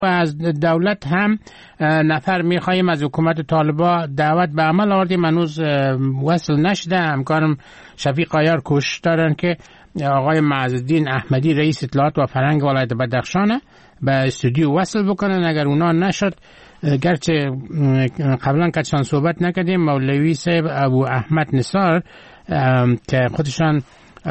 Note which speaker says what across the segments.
Speaker 1: و از دولت هم نفر میخواییم از حکومت طالبان دعوت به عمل آوردیم، هنوز وصل نشده. همکارم شفیق عیار کوشش دارن که آقای معزالدین احمدی رئیس اطلاعات و فرهنگ ولایت بدخشان به استودیو وصل بکنن. اگر اونا نشد، گرچه قبلا کچان صحبت نکردیم، مولوی صاحب ابو احمد نثار که خودشان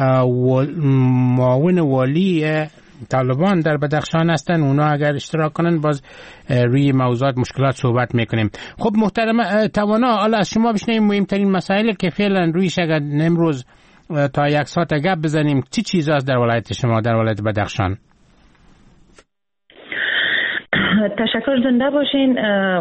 Speaker 1: معاون والی طالبان در بدخشان هستن، اونا اگر اشتراک کنن باز روی موضوعات مشکلات صحبت میکنیم. خب محترم توانا، حالا از شما بشنویم مهمترین مسائل که فعلا رویش اگر امروز تا یک ساعت گپ بزنیم چی چیزاست در ولایت شما، در ولایت بدخشان؟
Speaker 2: تشکر، زنده باشین.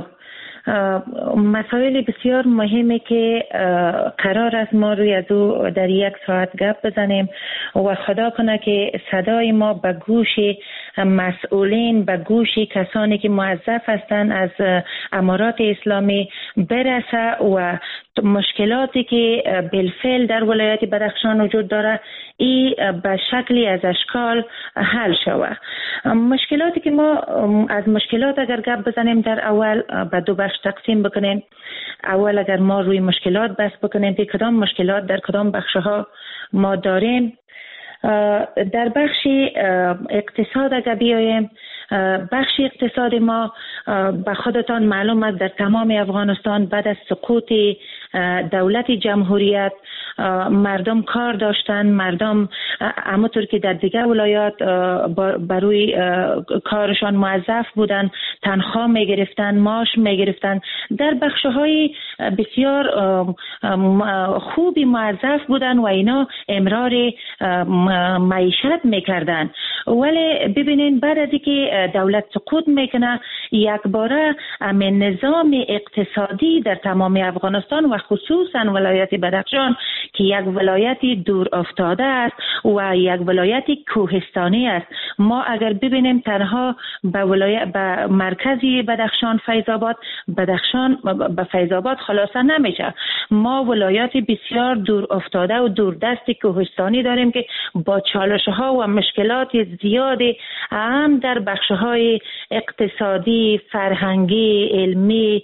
Speaker 2: مسائل بسیار مهمه که قرار است ما روی از او در یک ساعت گپ بزنیم و خدا کنه که صدای ما به گوش مسئولین، به گوش کسانی که موظف هستند از امارات اسلامی برسه و مشکلاتی که بالفعل در ولایت بدخشان وجود داره ای به شکلی از اشکال حل شود. مشکلاتی که ما از مشکلات اگر گپ بزنیم در اول به دو بخش تقسیم بکنیم. اول اگر ما روی مشکلات بحث بکنیم که کدام مشکلات در کدام بخشها ما داریم. در بخش اقتصاد اگر بیاییم، بخش اقتصاد ما به خودتان معلوم است در تمام افغانستان بعد از سقوط دولت جمهوریت مردم کار داشتن، مردم همونطور که در دیگه ولایات بروی کارشان موظف بودن، تنخواه میگرفتن، معاش میگرفتن، در بخشهای بسیار خوبی موظف بودن و اینا امرار معیشت میکردن. ولی ببینین بعد از اینکه دولت سقوط میکنه یک باره نظام اقتصادی در تمام افغانستان و خصوصا ولایت بدخشان که یک ولایتی دور افتاده است و یک ولایتی کوهستانی است. ما اگر ببینیم تنها به مرکزی بدخشان فیض‌آباد، بدخشان به فیض‌آباد خلاصه نمیشه. ما ولایات بسیار دور افتاده و دوردست کوهستانی داریم که با چالش‌ها و مشکلات زیادی هم در بخش‌های اقتصادی، فرهنگی، علمی،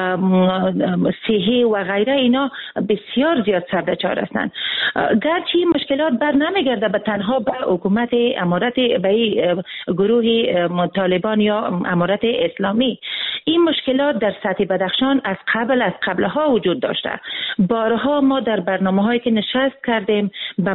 Speaker 2: صحی و غیره اینا بسیار زیاد سردچار هستند. گرچه این مشکلات بر نمیگرده به تنها به حکومت امارت به گروه طالبان یا امارت اسلامی. این مشکلات در سطح بدخشان از قبلها وجود داشته. بارها ما در برنامه‌هایی که نشست کردیم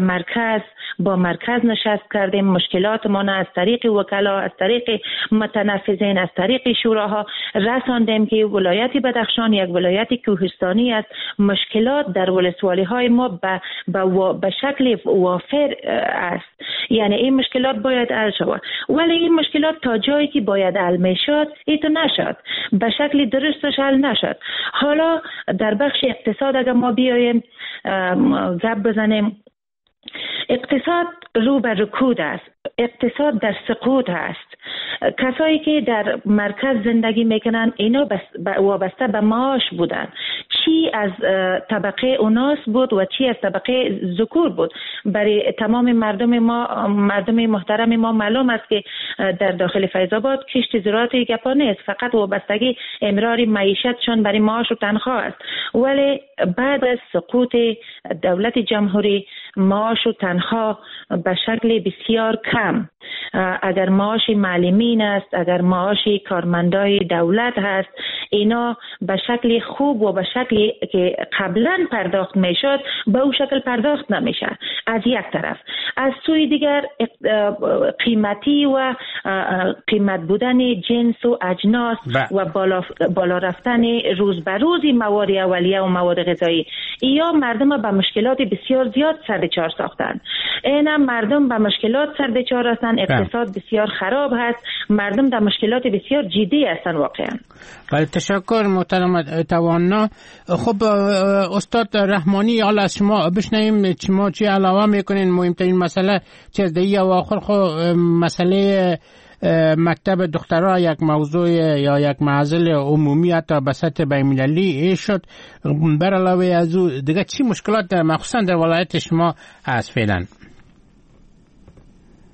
Speaker 2: با مرکز نشست کردیم، مشکلات ما از طریق وکلا، از طریق متنفذین، از طریق شوراها رساندیم که ولایت بدخشان یک ولایت کوهستانی است. مشکلات در ولسوالی‌های ما به شکل وافر است، یعنی این مشکلات باید حل شود. ولی این مشکلات تا جایی که باید حل میشد ایتو نشد، به شکل درستش حل نشد. حالا در بخش اقتصاد اگر ما بیاییم گپ بزنیم، اقتصاد رو به رکود است، اقتصاد در سقوط است. کسایی که در مرکز زندگی میکنن اینا وابسته به معاش بودن، چی از طبقه اوناس بود و چی از طبقه ذکور بود. برای تمام مردم محترم ما معلوم است که در داخل فیض‌آباد کشت زراعت گپا نیست، فقط وابستگی امرار معیشتشون برای معاش و تنخواه است. ولی بعد از سقوط دولت جمهوری معاش و تنخواه به شکل بسیار کم، اگر معاش معلمین است، اگر معاش کارمندای دولت هست، اینا به شکل خوب و به شکلی که قبلا پرداخت میشد به اون شکل پرداخت نمیشه. از یک طرف، از سوی دیگر قیمتی و قیمت بودن جنس و اجناس و بالا رفتن روز به روز مواد اولیه و مواد غذایی یا مردم به مشکلات بسیار زیاد سردچار ساختن. اینم مردم به مشکلات سردچار هستن، اقتصاد بسیار خراب هست، مردم در مشکلات بسیار جدی هستن واقعا.
Speaker 1: بله، تشکر محترم توانا. خب استاد رحمانی، حالا از شما بشنویم شما چی علاوه میکنین. مهمترین مسئله چه از دیگه و آخر مسئله مکتب دخترها یک موضوع یا یک معضل عمومی حتی به سطح بین‌المللی شد. بر علاوه از او دیگه چی مشکلات مخصوصا در ولایت شما هست فعلا؟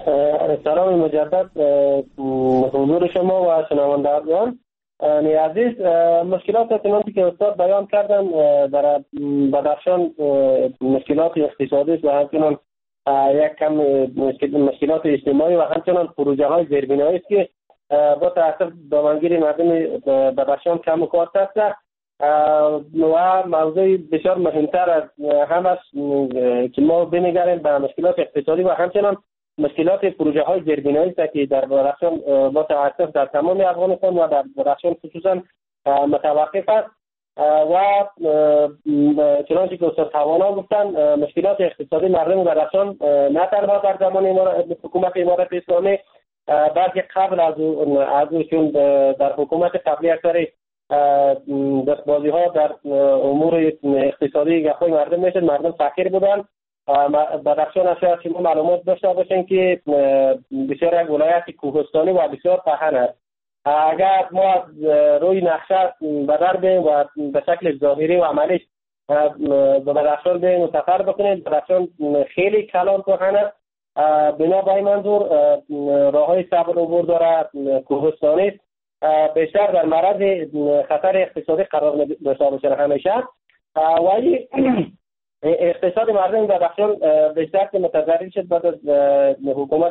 Speaker 3: سلام مجدد حضور شما و شنوندگان عزیز. مشکلات اطلاعاتی که استاد بیان کردن در بدخشان مشکلات اقتصادی و همچنان یک کم مشکلات اجتماعی و همچنان پروژه های زیربنایی است که با تأثیر دامنگیری مردم بدخشان کم و کاسته است و موضوع بسیار مهمتر از هم است که ما بنگریم به مشکلات اقتصادی و همچنان مشکلات پروژه های زیربنایی است که در بدخشان با تأثیر در تمام افغانستان و در بدخشان خصوصا متوقف است و چنانچه که استاد توانا گفتن مشکلات اقتصادی مردم بدخشان نه تنها در زمان حکومت امارت اسلامی بلکه قبل از چون در حکومت قبلی اکثر دستبازی ها در امور اقتصادی گپای مردم میشد، مردم فقیر بودن. بدخشان از شما معلومات داشته باشین که بسیار یک ولایت کوهستانی و بسیار پهن است. اگر ما روی نقشه بدر بیم و به شکل ظاهری و عملیش به بدخشان بیم و سفر بکنیم، بدخشان خیلی کلان پهن است. بنا به این منظور راه های صبر عبور داره، کوهستانی است، بیشتر در معرض خطر اقتصادی قرار داشته باشه همیشه. ولی اقتصاد مردم بدخشان بیشتر که متضرر شد بعد از حکومت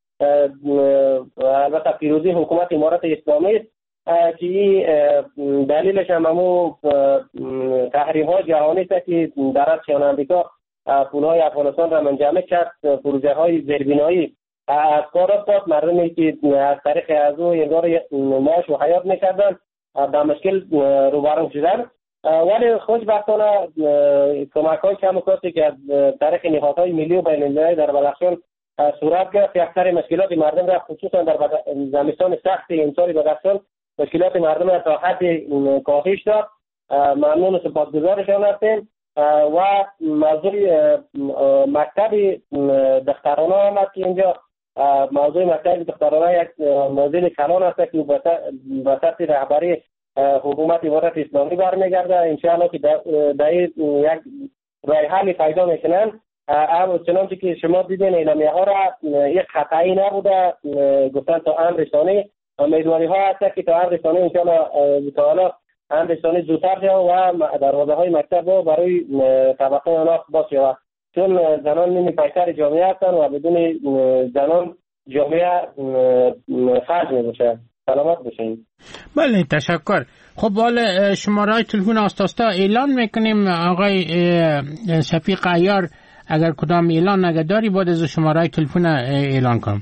Speaker 3: البته پیروزی حکومت امارت اسلامی است که دلیلش هم تحریم های جهانی است که در از شیان امریکا پولهای افغانستان را منجمد کرد، پروژه های زیربنایی از کار افتاد. مردمی که از طریق از او انگار معاش و حیات میکردن به مشکل روبرو شدن. ولی خوشبختانه کمک های کم و کاستی که از طریق نهادهای ملی و بین المللی در بدخشان صورت گرفت اکثر مشکلات مردم را خصوصا در زمستان سخت امسال بدخشان مشکلات مردم را تا حد کاهش داد. ممنون و سپاسگزارشان هستیم. و موضوع مکتب دخترانه آمد که اینجا موضوع مکتب دخترانه یک موضوع کلان است که به سطح رهبری حکومت امارت اسلامی برمیگرده. انشاءالله که در یک راه حلی پیدا میکنن. چنانچه که شما دیدین اعلامیه ها را یک خطایی نبوده، گفتن تا امر رسانی. امیدواری ها هست که تا امر رسانی انشاءالله تعالی امر رسانی زودتر شود و دروازه های مکتب رو برای طبقه آنها باز شود، چون زنان نیمی پیکر جامعه هستند و بدون زنان جامعه خرج میشه. سلامت باشین.
Speaker 1: بله تشکر. خب حالا شماره های تلفن آستاستا اعلان میکنیم. آقای شفیق عیار اگر کدام اعلان نگداری باید از شماره های تلفن اعلان کنم.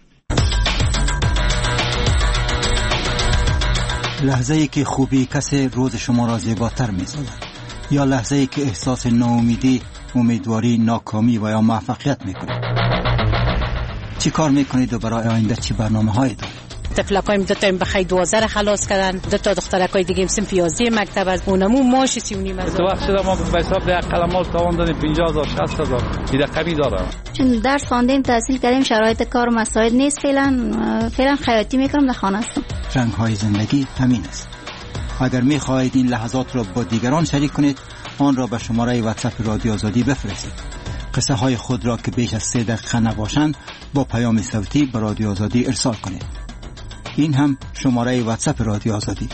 Speaker 4: لحظه ای که خوبی کسی روز شما را زیباتر می‌سازد، یا لحظه ای که احساس ناامیدی، امیدواری، ناکامی و یا موفقیت میکنید. چی کار میکنید و برای آینده چی برنامه‌هایی دارید؟
Speaker 5: طفلکایم دو تا بخیر 12 خلاص کردن، دو تا دخترکای دیگه صنف 11 مکتب از اونمو ماش 39 از
Speaker 6: تو وقت ما به حساب یک قلمال تاوان دادیم 50000 60000 دیگه کمی دارم.
Speaker 7: چون درس خواندیم تحصیل کردیم شرایط کار مساعد نیست. فعلا خیاطی میکنم در خانه هستم.
Speaker 4: رنگ‌های زندگی همین است. اگر می‌خواهید این لحظات را با دیگران شریک کنید، آن را به شماره واتساپ رادیو آزادی بفرستید. قصه های خود را که بیش از 3 دقیقه نباشند با پیام صوتی به رادیو آزادی ارسال کنید. این هم شماره واتساپ رادیو آزادی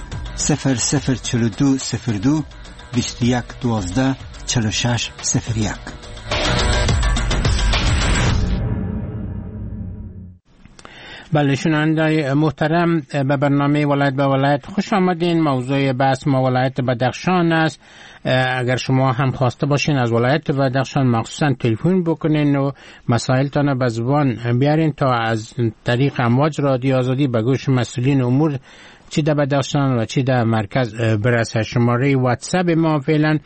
Speaker 4: 0042 02 21 12 46 01.
Speaker 1: بله شنوندگان محترم، به برنامه ولایت به ولایت خوش آمدین. موضوع بحث ما ولایت بدخشان است. اگر شما هم خواسته باشین از ولایت بدخشان مخصوصا تلفن بکنین و مسائلتان به زبان بیارین تا از طریق امواج رادیو آزادی به گوش مسئولین امور چی در بدخشان و چی در مرکز برسه. شماره واتساپ ما فعلا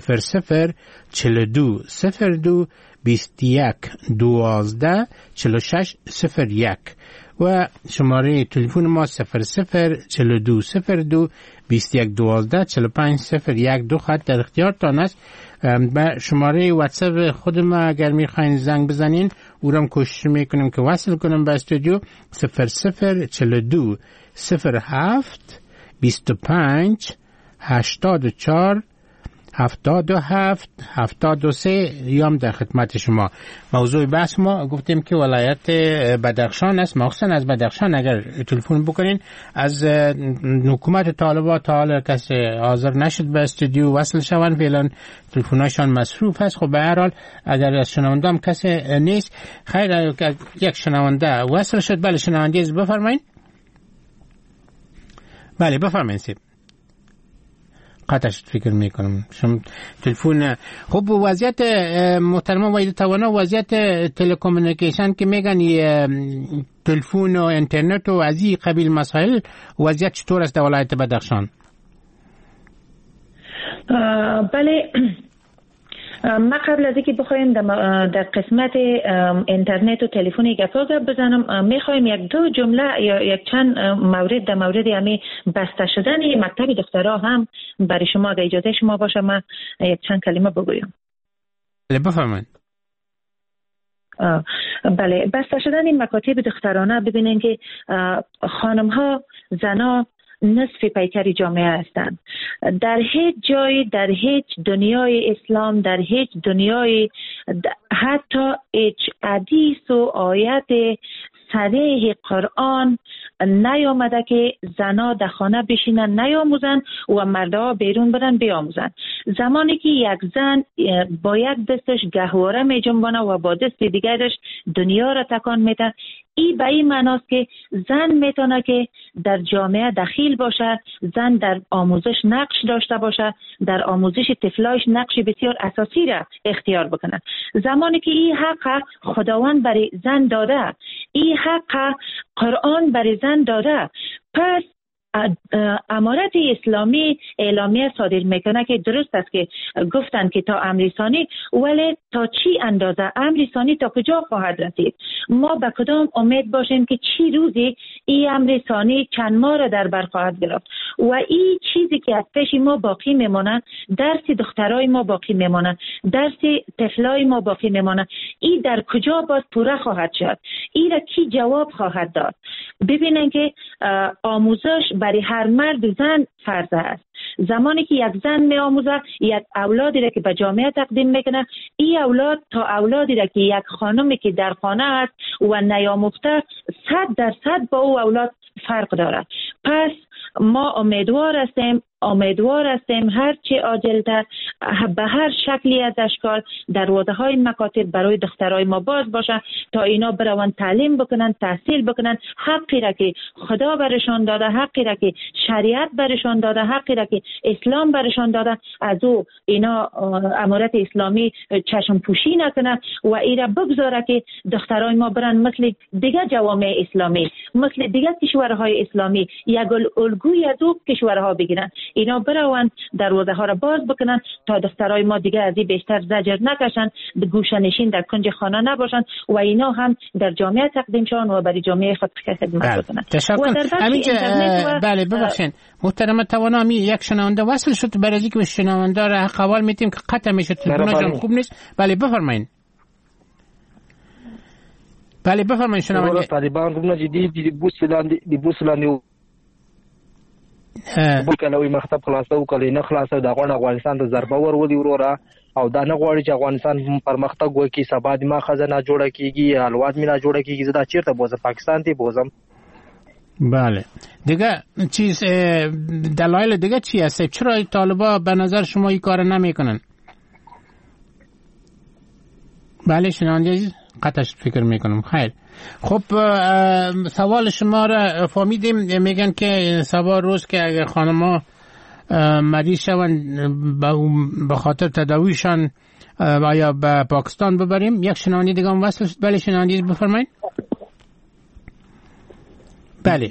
Speaker 1: 0042 02 21 12 46 01 و شماره تلفن ما 0042 02 21 12 45 01. دو خط در اختیارتان است. به شماره واتساپ خود ما اگر میخواین زنگ بزنین او را کوشش میکنیم که وصل کنیم به استودیو 0042 07 25 84 77 یام در خدمت شما. موضوع بحث ما گفتیم که ولایت بدخشان است. مخصوصا از بدخشان اگر تلفن بکنین، از حکومت طالبان تا حالا کسی حاضر نشد به استودیو وصل شوند، فعلا تلفن‌هاشون مصروف است. خب به هر حال اگر از شنونده هم کسی نیست، خیر یک شنونده وصل شد. بله شنونده از بفرمایید. بله بفرمایید. قطعش فکر میکنم شما تلفن. خب وضعیت محترم وحید توانا، وضعیت تلکومونیکیشن که میگن تلفن و اینترنت و از این قبیل مسائل، وضعیت چطور است در ولایت بدخشان؟
Speaker 2: بله، ما قبل از اینکه بخوایم در قسمت اینترنت و تلفنی گپ بزنم، میخوایم یک دو جمله یا یک چند مورد در مورد همین بسته شدن مکتب دخترها هم برای شما اگه اجازه شما باشه ما یک چند کلمه بگویم.
Speaker 1: بفرمایید.
Speaker 2: بله، بسته شدن این مکاتب دخترانه، ببینین که خانم ها، زنا نصف پیکر جامعه هستند. در هیچ جای، در هیچ دنیای اسلام، در هیچ دنیای، حتی هیچ حدیث و آیت صریح قرآن نیامده که زنا در خانه بشینن نیاموزن و مردها بیرون برن بیاموزن. زمانی که یک زن با یک دستش گهواره می جنبانه و با دست دیگرش دنیا را تکان میده، این به این معناست که زن میتونه که در جامعه دخیل باشه، زن در آموزش نقش داشته باشه، در آموزش طفلایش نقش بسیار اساسی را اختیار بکنه. زمانی که این حق خداوند برای زن داده، این حق قرآن برای زن داده، پس امارت اسلامی اعلامیه صادر میکنه که درست است که گفتن که تا امر ثانی، ولی تا چی اندازه امر ثانی تا کجا خواهد رسید؟ ما به کدام امید باشیم که چی روزی این امر ثانی چند ماه را در بر خواهد گرفت و این چیزی که از پیش ما باقی میمونه، درس دخترای ما باقی میمونه، درس طفلای ما باقی میمونه، این در کجا باز پوره خواهد شد؟ این را کی جواب خواهد داد؟ ببینن که آموزش برای هر مرد و زن فرض است. زمانی که یک زن می آموزه، یک اولادی را که به جامعه تقدیم میکنه، این اولاد تا اولادی را که یک خانمی که در خانه است و نیاموخته 100% با او اولاد فرق داره. پس ما امیدوار هستیم هر چه عاجلتر به هر شکلی از اشکال دروازه های مکاتب برای دخترای ما باز باشه تا اینا بروند تعلیم بکنن، تحصیل بکنن، حقی را که خدا برشان داده، حقی را که شریعت برشان داده، حقی را که اسلام برشان داده، از او اینا امارت اسلامی چشم پوشی نکنه و اینا بگذاره که دخترای ما برن مثل دیگه جوامع اسلامی، مثل دیگه کشورهای اسلامی یک الگوی از او کشورها بگیرن. اینا بروند دروازه ها را باز بکنن تا دخترای ما دیگه از این بیشتر زجر نکشن، گوشه نشین در کنج خانه نباشن و اینا هم در جامعه تقدیم شون و برای جامعه خود خدمت بکنن.
Speaker 1: بله ببخشید محترم توانا، یک شنونده وصل شد، برای اینکه شنونده را قبول میتیم که قطع میشه تلفنشون خوب نیست. بله بفرمایید. بله بفرمایید شنونده.
Speaker 8: طالبان کوم جدي د بوسلاندې بلکې مکتب خلاصو کله نه خلاصو د افغانستان د ضربه ورولي وروره او دا نه غواړي چې افغانستان پرمختګ وکړي، سبا د ما خزانه جوړه کیږي، الواد مینا جوړه کیږي، زدا چیرته بوزم پاکستان ته بوزم.
Speaker 1: بله دیگه چیز دلایل دیگه چی هست؟ چرا طالبا به نظر شما این کار نمیکنن؟ بله شنونده عزیز قطعش فکر میکنم. خیر خب سوال شما را فهمیدیم. میگن که سبا روز که اگر خانم‌ها مریض شوند به خاطر تداویشان یا به پاکستان ببریم. یک شنونده دیگه هم وصل شد. بله شنونده عزیز بفرمایید. بله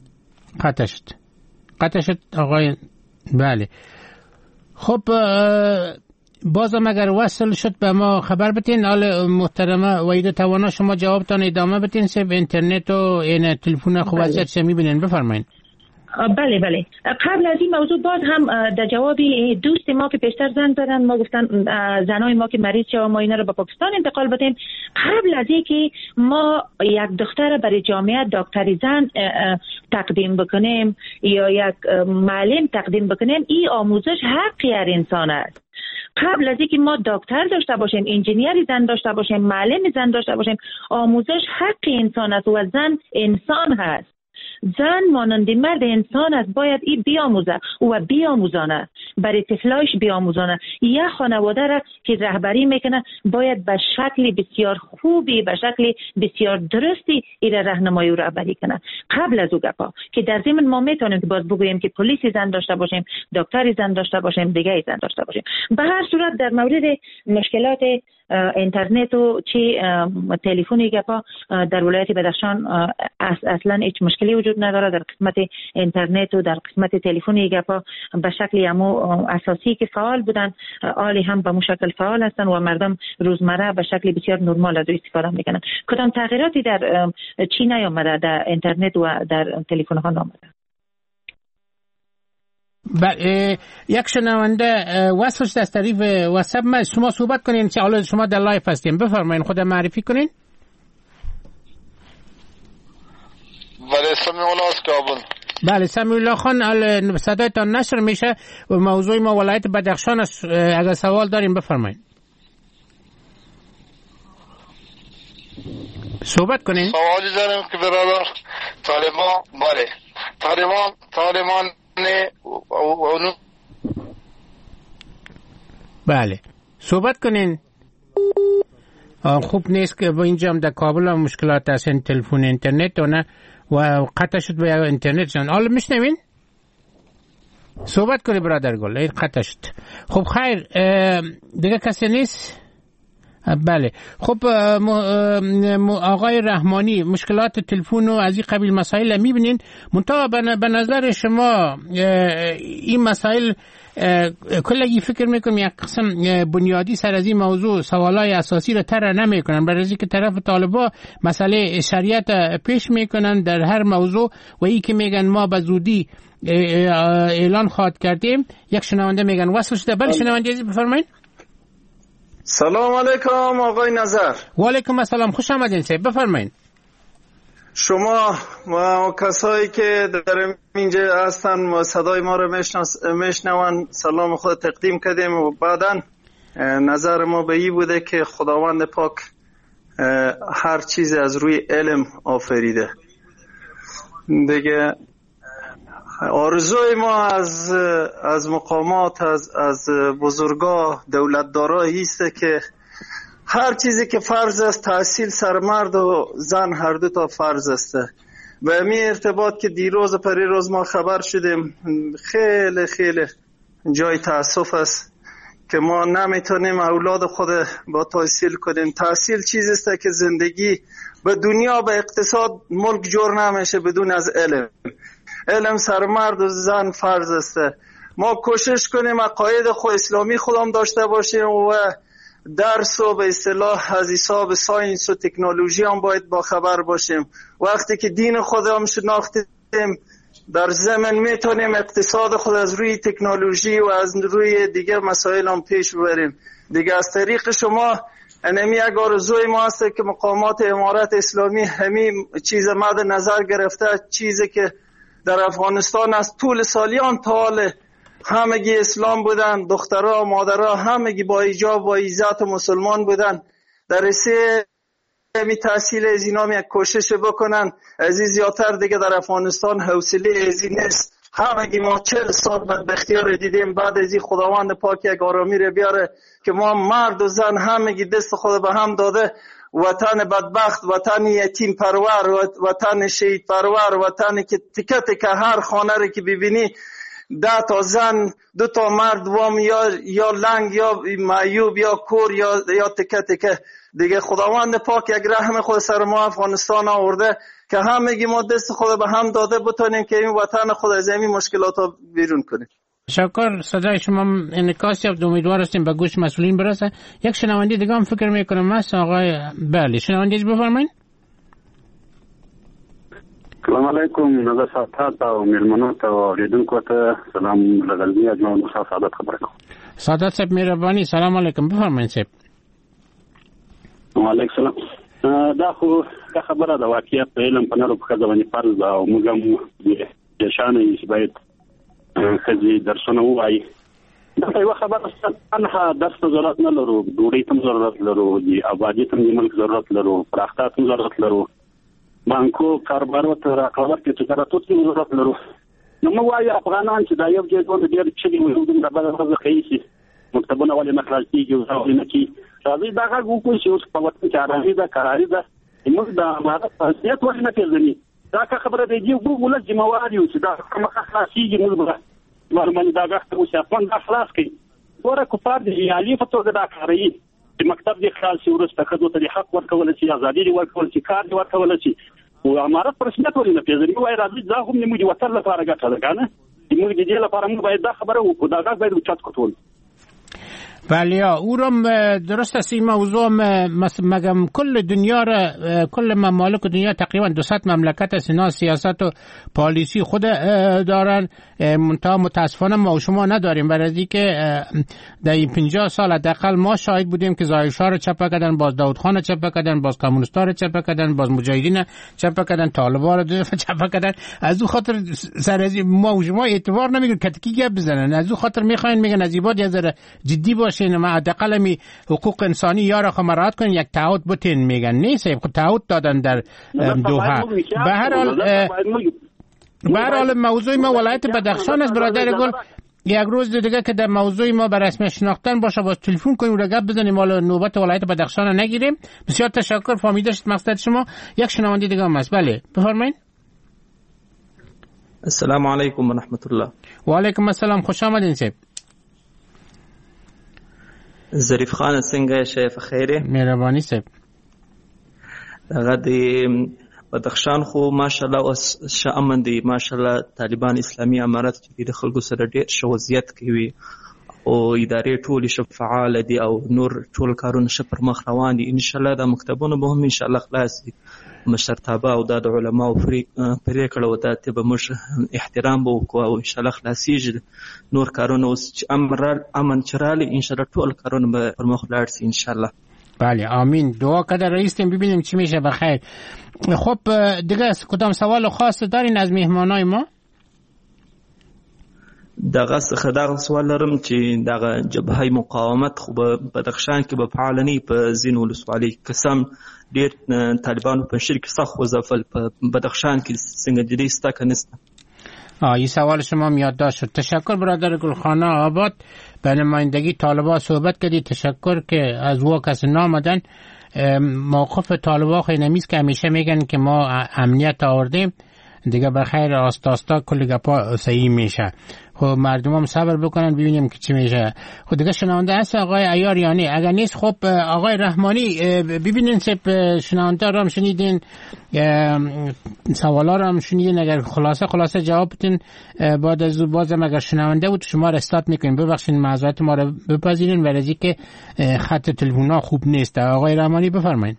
Speaker 1: قطع شد آقای. بله خب بازم اگر وصل شد به ما خبر بتین. حال محترمه وحید توانا شما جوابتان ادامه بتین. سب اینترنت و این تلفن خوب وضعیت چه میبینین؟ بفرمایین.
Speaker 2: بله قبل از این موضوع باز هم در جواب دوست ما که پیشتر زنگ زدن، ما گفتن زنای ما که مریض شد ما اینا رو به پاکستان انتقال بدیم. قبل از این که ما یک دختر برای جامعه دکتری زن تقدیم بکنیم یا یک معلم تقدیم بکنیم، این آموزش حقی هر انسان است. قبل از اینکه ما دکتر داشته باشیم، انجینیر زن داشته باشیم، معلم زن داشته باشیم، آموزش حق انسان است و زن انسان هست. زن مانند مرد انسان است، باید این بیاموزه و بیاموزانه، برای طفلایش بیاموزانه. یک خانواده را که رهبری میکنه باید به شکل بسیار خوبی، به شکل بسیار درستی این راهنمایی و رهبری کنه. قبل از او گپا که در ضمن ما میتونیم که باز بگوییم که پلیس زن داشته باشیم، دکتر زن داشته باشیم، دیگه زن داشته باشیم. به هر صورت در مورد مشکلات اینترنت و چی تلفنی گپا در ولایت بدخشان اصلا هیچ مشکلی وجود نداره. در قسمت اینترنت و در قسمت تلفنی گپا به شکلی همو اساسی که فعال بودن، آلی هم به مشکل فعال هستن و مردم روزمره به شکل بسیار نرمال از استفاده میکنن. کدام تغییراتی در چی نیامده در اینترنت و در تلفن ها نامده؟
Speaker 1: یک شنونده وصلش از طریق واتساپ ما شما صحبت کنین که حالا شما در لایف هستین، بفرمایین خود معرفی کنین.
Speaker 9: بله سمیع الله از کابل.
Speaker 1: بله سمیع الله خان، صدایتان نشر میشه و موضوع ما ولایت بدخشان است. اگر سوال دارین بفرمایین، صحبت کنین.
Speaker 9: سوالی دارم که برادر طالبان، بله طالبان
Speaker 1: بله صحبت کنین. خوب نیست که با اینجا هم در کابل هم مشکلات هست، تلفن اینترنت و نه و قطع شد به اینترنت جان. حالا میشنوین؟ صحبت کنی برادر گل، قطع شد. خب خیر دیگه کسی نیست؟ بله خب آقای رحمانی، مشکلات تلفن و از این قبیل مسائل میبینین، منتها به نظر شما این مسائل کلگی فکر میکنم یک قسم بنیادی سر از این موضوع سوالای اساسی را طرح نمیکنن، برای اینکه طرف طالبا مسئله شریعت پیش میکنن در هر موضوع و این که میگن ما به زودی اعلان خواهد کردیم. یک شنونده میگن وصل شده. بله شنونده بفرمایید.
Speaker 10: سلام علیکم آقای نظر.
Speaker 1: و علیکم السلام، خوش آمدین سید، بفرمایید.
Speaker 10: شما و کسایی که در اینجا هستن و صدای ما رو میشنون سلام خود تقدیم کردیم و بعداً نظر ما به این بوده که خداوند پاک هر چیز از روی علم آفریده دیگه. آرزوی ما از مقامات از بزرگا دولتدارا است که هر چیزی که فرض است تحصیل سر مرد و زن هر دو تا فرض است. به می ارتباط که دیروز و پریروز ما خبر شدیم، خیلی خیلی جای تاسف است که ما نمیتونیم اولاد خود با تحصیل کنیم. تحصیل چیزی است که زندگی به دنیا به اقتصاد ملک جور نمیشه بدون از علم. علم سر مرد و زن فرض است. ما کوشش کنیم عقاید خود اسلامی خودم داشته باشیم و درس و به اصطلاح از حساب ساینس و تکنولوژی هم باید با خبر باشیم. وقتی که دین خودم شناختیم در زمین میتونیم اقتصاد خود از روی تکنولوژی و از روی دیگر مسائل هم پیش ببریم دیگه. از طریق شما انمی یک آرزوی ما است که مقامات امارت اسلامی همین چیز مد نظر گرفته، چیزی که در افغانستان از طول سالیان تا همگی اسلام بودن، دخترها و مادرها همگی با حجاب و عزت و مسلمان بودن، در رسه می تحصیل از اینا می کوشش بکنن. از این زیادتر دیگه در افغانستان حوصله از این نیست. همگی ما 40 سال بدبختی رو دیدیم، بعد از این خداوند پاک یک آرامی رو بیاره که ما مرد و زن همگی دست خود به هم داده، وطن بدبخت، وطن یتیم پرور، وطن شهید پرور، وطنی که تکه تکه هر خانه رو که ببینی 10 تا زن 2 تا مرد وام یا لنگ یا معیوب یا کور یا تکه تکه دیگه. خداوند پاک یک رحم خود سر ما افغانستان آورده که همگی ما دست خود به هم داده بتونیم که این وطن خود از این مشکلات ها بیرون کنیم.
Speaker 1: شکر، صدای شما انعکاس یافت، امیدوار هستیم به گوش مسئولین برسه. یک شنونده دیگه هم فکر میکنم هست آقای بله شنونده بفرمایید.
Speaker 11: سلام علیکم نظر سعادت و ملمنات و اوریدونکو ته سلام لګلنی اجماع موسی سعادت خبره کوم.
Speaker 1: سعادت صاحب مهرباني، سلام علیکم، بفرمایئ صاحب.
Speaker 11: وعلیکم السلام. دا خو دا خبره د واقعیت په علم په نړۍ په ځواني فرض او موږ هم د شانې باید خزي درسونه وایي دا یو خبره است انها درس ضرورت نه لرو ډوډۍ ته ضرورت لرو دی آبادی ته ملک ضرورت لرو پراختیا ته ضرورت لرو بانکو کاروبار ته راکاوت ته تجارت ته ضرورت لرو نو مو وايي افغانان چې دا یو ځای ته ډېر چي وي د بل ورځ کوي مکتبونه ولې نه خلاص کیږي او نه کی راځي دا هغه کوم چې اوس په وخت کې راځي دا کاري ده موږ دا ماده فعالیت ولې نه پیژني دا خبره دی چې ګوګل ذمہواری او چې دا کومه خاصيږي موږ ورمن دا غاښ او شافون دا خلاص کړي ورته کفار دي عالی په توګه دا کوي چې مکتب دي خلاص شي ورسته کډو ته حق ورکول شي ازادي ورکول شي کار ورکول شي او امارات پرسمت ولې نه پیژني وای راځي دا هم نه موږ وتر لپاره ګټه لګانه موږ دې لپاره موږ باید دا خبره وکړو دا غاښ باید وچات کوو.
Speaker 1: بله او را درست است این موضوع مگم کل دنیا را کل ممالک دنیا تقریبا 200 مملکت است اینا سیاست و پالیسی خود دارن منتها متاسفانه ما و شما نداریم برای که در این 50 سال حداقل ما شاهد بودیم که ظاهر شاه رو چپه کردن باز داود خان رو چپه کردن باز کمونیستا رو چپه کردن باز مجاهدین چپه کردن طالبان رو چپه کردن از او خاطر سر از ما و شما اعتبار نمیگیرن کتکی گپ بزنن از او خاطر میخواین میگن از ایباد یه ذره جدی باشه ما حداقل می حقوق انسانی یا را مراعات کنین یک تعهد بتین میگن نیست تعهد دادن در دوحه. به هر حال موضوع ما ولایت بدخشان است برادر گل یک روز دیگه که در موضوع ما به رسم شناختن باشه باز تلفن کنیم و گپ بزنیم حالا نوبت ولایت بدخشان نگیریم. بسیار تشکر فهمیده شد مقصد شما. یک شنونده دیگه هم هست. بله بفرمایید.
Speaker 12: السلام علیکم و رحمت الله.
Speaker 1: و علیکم السلام خوش آمدین صاحب.
Speaker 12: ظریف خان څنګه شیف خیره
Speaker 1: مهرباني صاحب
Speaker 12: هغه د بدخشان خو ماشاءالله اوس شامن دي ماشاءالله طالبان اسلامي امارات چې د خلکو سره ډېر شوزیت کوي او ادارې ټول فعال دي او نور ټول کارونه پر مخ روان دي ان شاء الله د مکتبونو به هم ان شاء الله خلاص مشرتابه او د علماء پرې کړو ته به مش احترام به وکړو او ان شاء الله خلاصيږي نور کارونه اوس چې امن چراله ان شاء الله ټول کارونه به پر مخ لاړ شي ان شاء الله.
Speaker 1: بله آمین. دعا کده رئیسیم ببینیم چی میشه بخیر. خب دیگه کدام سوال خاص دارین از مهمانای ما؟
Speaker 12: دغه څخه سوال لرم چې دغه جبهه مقاومت خو په بدخشان کې به فعالنی په زین ولسوالۍ قسم ډېر طالبانو په شرک سخت وظفل په بدخشان کې څنګه جدي ستا کنيسته.
Speaker 1: این سوال شما یادداشت شد. تشکر برادر گلخانه آباد به نمایندگی طالبان صحبت کردید. تشکر که از او کسی نامدن. موقف طالبان خیلی نمیست که همیشه میگن که ما امنیت آوردیم دیگه بخیر آستا کلی گپا صحیح میشه. خب مردم هم صبر بکنن ببینیم که چی میشه. خب دیگه شنونده هست آقای عیاریانی اگر نیست خب آقای رحمانی ببینین سب شنونده رو هم شنیدین سوالا رو هم شنیدین اگر خلاصه جواب بدین بعد از بازم اگر شنونده بود شما رو استارت میکنین. ببخشید معذرت ما رو بپذیرین ولی که خط تلفن خوب نیست. آقای رحمانی بفرمایید.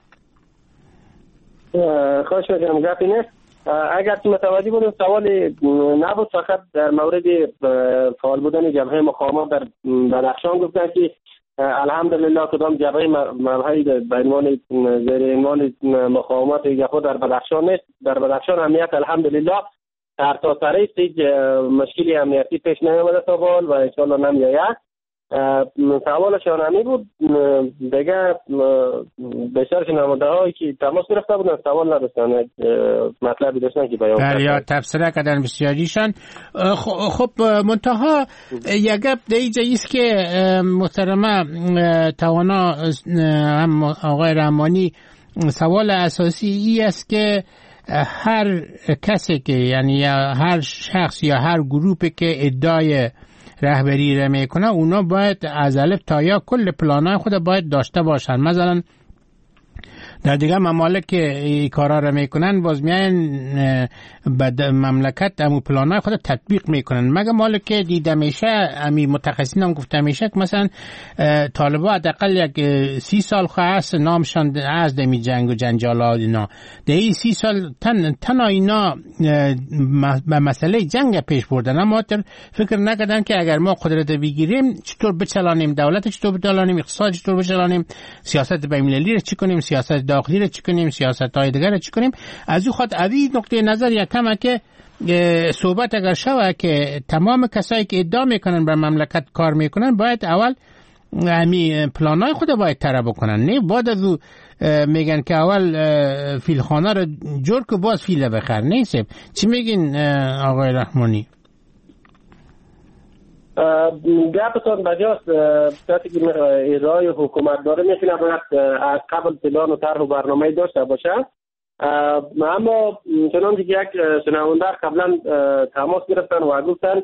Speaker 3: خوش می‌کنم گپی نیست. اگر متوجه بودیم سوال نبود فقط در مورد فعال بودن جبهه مقاومت در بدخشان گفتن که الحمدلله کدام جبهه مبهی به عنوان زیر عنوان مقاومت خود در بدخشان نیست. در بدخشان امنیت الحمدلله سرتاسر است. هیچ مشکلی امنیتی پیش نیامده تا بال و ان شاء الله نمیآید. سوال شانمی بود دیگه بسیار شنونده‌هایی که تماس گرفته بودن سوال نداشتن مطلبی داشتن که بیان
Speaker 1: کردن یا تفسیر کردن بسیاریشان. خب منتها یک گپ دیگه است که محترمه توانا هم آقای رحمانی سوال اساسی ای است که هر کسی که یعنی هر شخص یا هر گروپی که ادعای رهبری را میکنه اونا باید از الف تا یا کل پلانای خود باید داشته باشن. مثلا در دیگه ممالک که این کارا را میکنن باز میان به مملکت همون پلانای خود تطبیق میکنن. مگه مالک که دیده میشه امی متخصصین هم گفته میشه که مثلا طالبان حداقل یک 30 سال خواست نامشان از دمی جنگ و جنجالات اینا ده این 30 سال تنها اینا به مسئله جنگ پیش بردن اما فکر نکردن که اگر ما قدرت بگیریم چطور بچلانیم دولت چطور بچلانیم اقتصاد چطور بچلانیم سیاست بین‌المللی رو چی کنیم سیاست داخلی رو چی کنیم سیاست های دیگر رو چی کنیم. از او خاطر اوی نقطه نظر یک کمه که صحبت اگر شوه که تمام کسایی که ادعا میکنن بر مملکت کار میکنن باید اول همین پلانای خود باید طرح بکنن، نه بعد از او میگن که اول فیلخانه رو جور که باز فیل بخر. نیست چی میگین آقای رحمانی؟
Speaker 3: گپتون بجاست. کسی که اجرای حکومت داره میتونه باید از قبل پلان و طرح و برنامه داشته باشه. اما چنانچه که یک شنونده قبلا تماس گرفتن و گفتن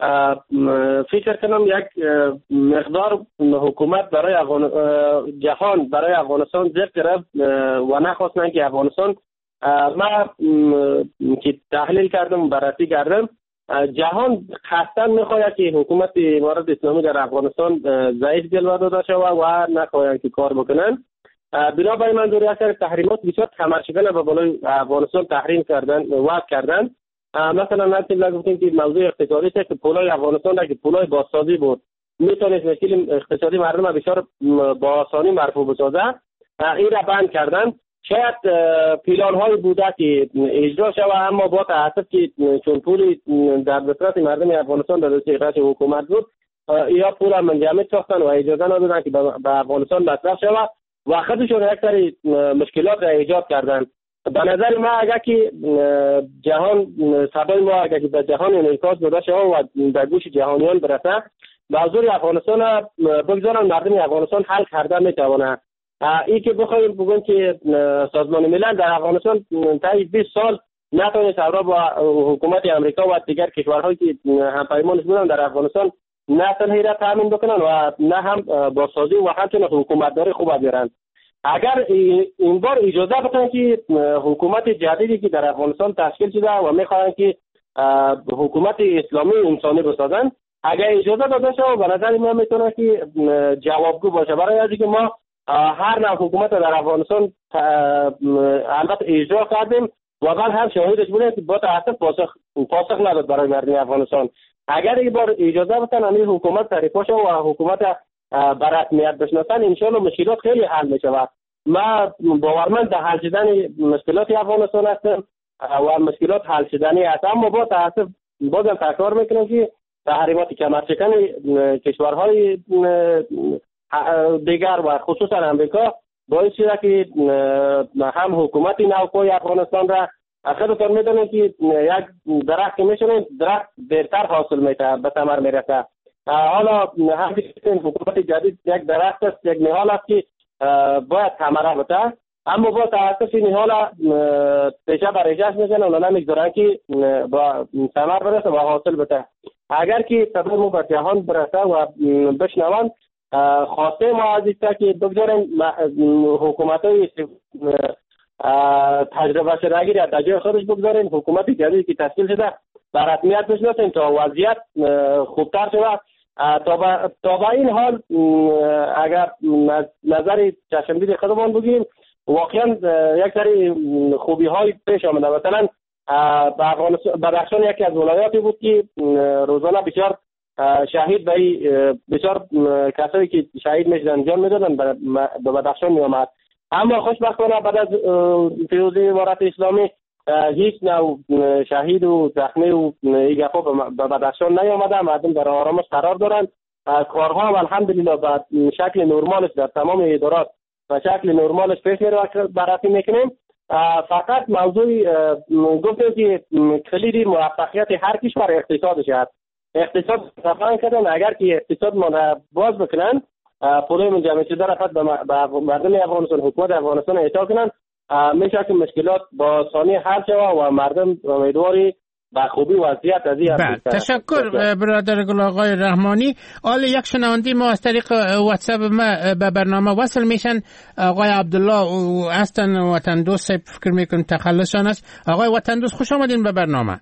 Speaker 3: فکر کنم یک مقدار حکومت برای جهان برای افغانستان ذکر گرفت و نخواستن که افغانستان، من که تحلیل کردم و بررسی کردم، جهان قصداً میخواهد که حکومت امارات اسلامی در افغانستان ضعیف جلوه داده شود و نخواهند که کار بکنن. بنابراین منظور اکثر تحریمات بسیار کمرشکنه و بالای افغانستان تحریم کردن وضع کردن. مثلا نتیجه گفتیم که موضوع اقتصادی است که پولای افغانستان که پولای بازسازی بود میتونست مشکل اقتصادی مردم بسیار با آسانی مرفوع بسازه، این را بند کردن. شاید پیلان های بوده که اجرا شود، اما با تاسف که چون پولی در دسترس مردم افغانستان در دسترس حکومت بود، یا پول منجمد ساختن و اجازه ندادن که به افغانستان مصرف شود و خودشون یک سری مشکلات را ایجاد کردن. به نظر ما اگر که جهان صدای ما اگر که به جهان انعکاس داده شود و در گوش جهانیان برسه، موضوع افغانستان بگذارن مردم افغانستان حل کردن میتونه. این که بخوایم بگیم که سازمان ملل در افغانستان تا 20 سال نتونست همراه با حکومت امریکا و دیگر کشورهایی که همپیمانش بودن در افغانستان نه تنهایی را تامین بکنن و نه هم بازسازی و همچنین حکومتداری خوب بیارن. اگر این بار اجازه بدن که حکومت جدیدی که در افغانستان تشکیل شده و میخواهند که حکومت اسلامی انسانی بسازن، اگر اجازه داده شود به نظر من میتونه که جوابگو باشه. برای از اینکه ما هر نوع حکومت در افغانستان البته اجرا کردیم و بعد هم شاهدش بودیم که با تاسف پاسخ نداد برای مردم افغانستان. اگر این بار اجازه بدن همین حکومت تعریف شه و حکومت بر رسمیت بشناسن، ان شاءالله مشکلات خیلی حل میشه. ما باورمند در حل شدن مشکلات افغانستان هستم و مشکلات حل شدنی است، اما با تاسف بازم تکرار میکنم که تحریمات کمرشکن کشورهای دیگر و خصوصا امریکا باعث شده که هم حکومت نوپای افغانستان را خودتون میدونید که یک درخت که میشونه درخت دیرتر حاصل میشه، به ثمر میرسه. حالا هم حکومت جدید یک درخت است، یک نهال است که باید ثمره بده، اما با تاسف نهال پیشه برایش میزنه و نمیگذارن که با ثمر برسه و حاصل بده. اگر که صدای ما به جهان برسه و بشنوند، خواسته ما از است که بگذاریم حکومت‌های تجربه شدگی را در جای خودش بگذاریم، حکومت جدیدی که تشکیل شده بر رسمیت بشناسیم تا وضعیت خوبتر شود. تا به این حال اگر نظر چشمدید خودمان بگیم، واقعا یک سری خوبی های پیش آمده. مثلا بدخشان یکی از ولایاتی بود که روزانه بسیار شهید بسیار کسایی که شهید میشدن جان میدادن به بدخشان میامد، اما خوشبختانه بعد از پیروزی امارت اسلامی هیچ نوع شهید و زخمی و این گپا به بدخشان نیامده. مردم در آرامش قرار دارند. کارها الحمدلله به شکل نرمالش در تمام ادارات و شکل نرمالش پیش میره بررسی میکنیم. فقط موضوع گفتیم که کلید موفقیت هر کشور اقتصادش هست. اقتصاد صفحان کردن، اگر که اقتصاد ما باز بکنن، پولای منجمد شده را به مردم افغانستان، حکومت افغانستان اعطا کنن، میشه که مشکلات با ثانی حل شود و مردم امیدواری به خوبی وضعیت از این
Speaker 1: هست. تشکر برادر گل آقای رحمانی. حالا یک شنونده ما از طریق واتساپ ما به برنامه وصل میشن. آقای عبدالله هستن، وطن دوست، فکر میکنم تخلصشان است. آقای وطن دوست خوش آمدین به برنامه.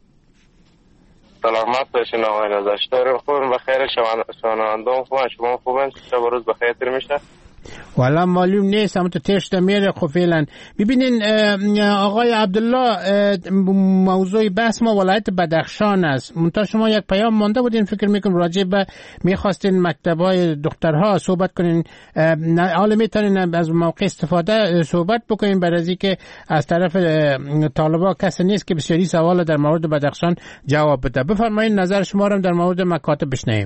Speaker 13: سلامت باشین آقای نازشدار، خوبین بخیر، شنوندگان خوبن، شما خوبن، شب و روز بخیر میشه.
Speaker 1: والا معلوم نیست، اما تو تشت میره. خب فعلا ببینین آقای عبدالله، موضوع بحث ما ولایت بدخشان است. منتها شما یک پیام مانده بودین، فکر میکنم راجع به میخواستین مکتبای دخترها صحبت کنین. حالا میتونین از موقع استفاده صحبت بکنین برای از اینکه از طرف طالبا کسی نیست که بسیاری سوال در مورد بدخشان جواب بده. بفرمایید نظر شما رو در مورد مکاتب بشنویم.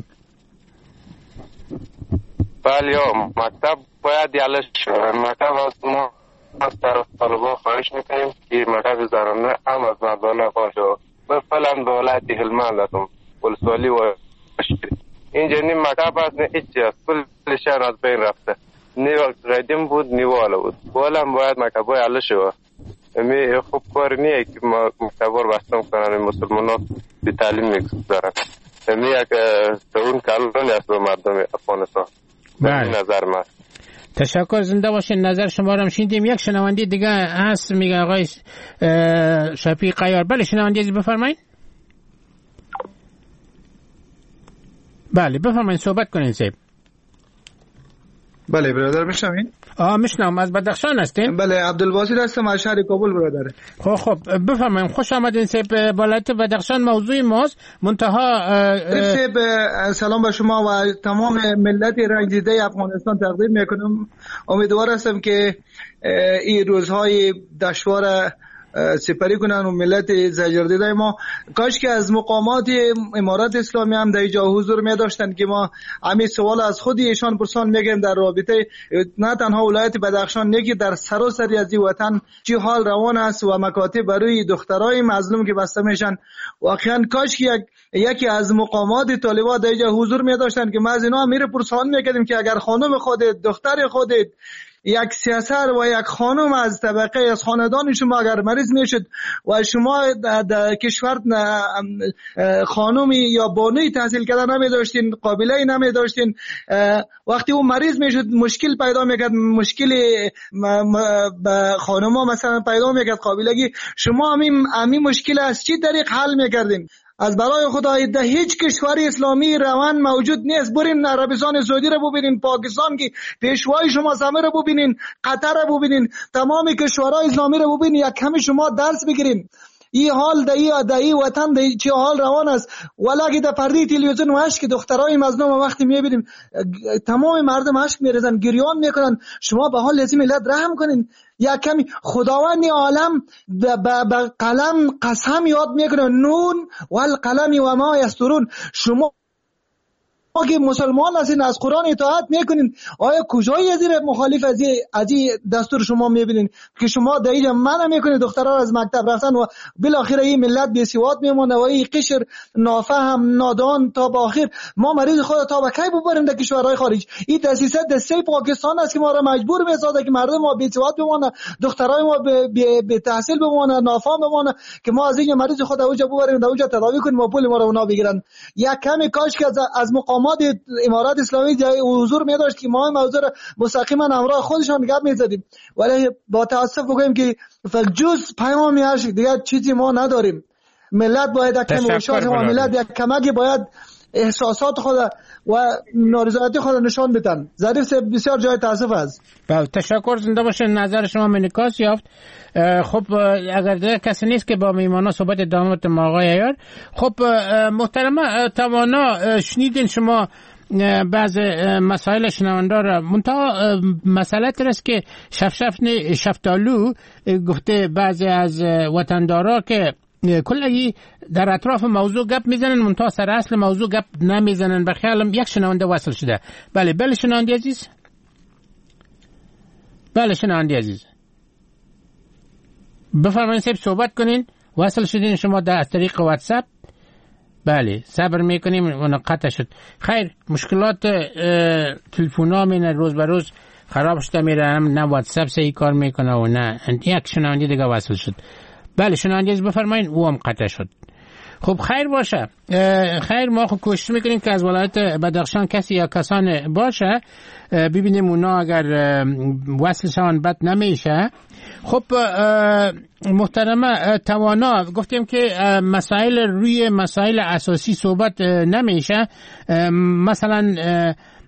Speaker 13: بله، مکتب باید یالش مکتب از ما از طرف طالبا خواهش میکنیم که مکتب زنانه هم از مردانه باشه. مثلا به ولایت هلمند هستم، ولسوالی و اینجا نیم مکتب هست، نه هیچی هست، کل شهر از بین رفته. نیو قدیم بود، نیو حالا بود. بالا باید مکتب های یالش و امی خوب کار نیه که مکتب ها رو بستم کنن. مسلمان ها بی تعلیم میگذارن. امی یک تون کلونی هست به مردم افغانستان.
Speaker 1: بله.
Speaker 13: نظر من.
Speaker 1: تشکر، زنده باشین. نظر شما رو شنیدیم. یک شنونده دیگه هست، میگه آقای شفیق عیار. بله شنونده عزیز بفرمایید. بله بفرمایید، صحبت کنین صاحب.
Speaker 14: بله برادر، میشنوین؟
Speaker 1: میشنم. از بدخشان هستیم؟
Speaker 14: بله، عبدالباسط هستم از شهر کابل برادر.
Speaker 1: خب بفرمایید. خوش آمدین صاحب. ولایت بدخشان موضوع ماست. منتها
Speaker 14: سلام به شما و تمام ملت رنجیده افغانستان تقدیم میکنم. امیدوار هستم که این روزهای دشوار سپری کنن و ملت زجردیده ما. کاش که از مقامات امارات اسلامی هم در اینجا حضور می داشتن که ما همین سوال از خود ایشان پرسان میگیم در رابطه نه تنها ولایت بدخشان، نه که در سراسر از این وطن چه حال روان است و مکاتب برای دخترای مظلوم که بسته میشن. واقعا کاش که یکی از مقامات طالبان در اینجا حضور می داشتن که ما از اینا میره پرسان میکردیم که اگر خانم خودت، دختر خودت، یک سیاسر و یک خانم از طبقه از خاندان شما اگر مریض میشد و شما در کشور خانمی یا بانوی تحصیل کرده نمی داشتین، قابله نمی داشتین، وقتی اون مریض میشد مشکل پیدا میکرد، مشکل خانما مثلا پیدا میکرد قابلگی، شما همین مشکل از چی طریق حل میکردین؟ از برای خدا در هیچ کشور اسلامی روان موجود نیست. برین عربستان سعودی رو ببینین، پاکستان که پیشوای شما سمه رو ببینین، قطر رو ببینین، تمام کشورهای اسلامی رو ببینین، یک کمی شما درس بگیرین. این حال در این وطن در چه حال روان است. ولی در پرده تلویزیون و اشک دخترای مظلوم وقتی میبینیم تمام مردم اشک میریزن، گریان میکنن. شما به حال لازم ملت رحم کنین. یک کمی خداوند عالم به قلم قسم یاد میکنه، نون والقلم و ما یسطرون. شما که مسلمان هستین از قرآن اطاعت میکنین، آیا کجای از مخالف از این دستور شما میبینین که شما در اینجا منع میکنین دخترها از مکتب رفتن و بالاخره این ملت بی سواد میمونه و این قشر نافهم نادان تا با آخر ما مریض خود تا با کی ببریم در کشورهای خارج؟ این تاسیسات دسته پاکستان است که ما را مجبور میسازه که مردم ما بی سواد بمونه، دخترای ما به تحصیل بمونه، نافهم بمونه که ما از این مریض خود اونجا ببریم در اونجا تداوی کنیم و پول ما را اونا بگیرن. یک کمی کاش که از مقامات امارات اسلامی جای حضور می داشت که ما موضوع را مستقیما همراه خودشان گپ می زدیم. ولی با تاسف بگویم که فقط جز پیامی هست، دیگه چیزی ما نداریم. ملت باید کمی روشن و ملت یک کمکی باید احساسات خود و نارضایتی خود نشان بدن. ظریف بسیار جای تاسف است.
Speaker 1: بله تشکر، زنده باشه. نظر شما منعکس یافت. خب اگر دیگه کسی نیست که با میمانا صحبت ادامه بدیم آقای عیار. خب محترمه توانا، شنیدین شما بعض مسائل شنونده را، منتها مسئله است که شفتالو گفته بعضی از وطندارا که کلی در اطراف موضوع گپ میزنن، منتها سر اصل موضوع گپ نمیزنن. بخیالم یک شنونده وصل شده. بله شنونده عزیز. بله شنونده عزیز بفرمایید صاحب صحبت کنین. وصل شدین شما در طریق واتساپ. بله صبر میکنیم اون قطع شد. خیر، مشکلات تلفن‌ها من روز به روز خراب شده میره، نه واتساپ صحیح کار میکنه و نه. یک شنونده دیگه وصل شد. بله شنونده عزیز بفرمایید. او هم قطع شد. خب خیر باشه. خیر، ما خب کوشش میکنیم که از ولایت بدخشان کسی یا کسان باشه ببینیم اونا اگر وصلشان بد نمیشه. خب محترمه توانا، گفتیم که مسائل روی مسائل اساسی صحبت نمیشه. مثلا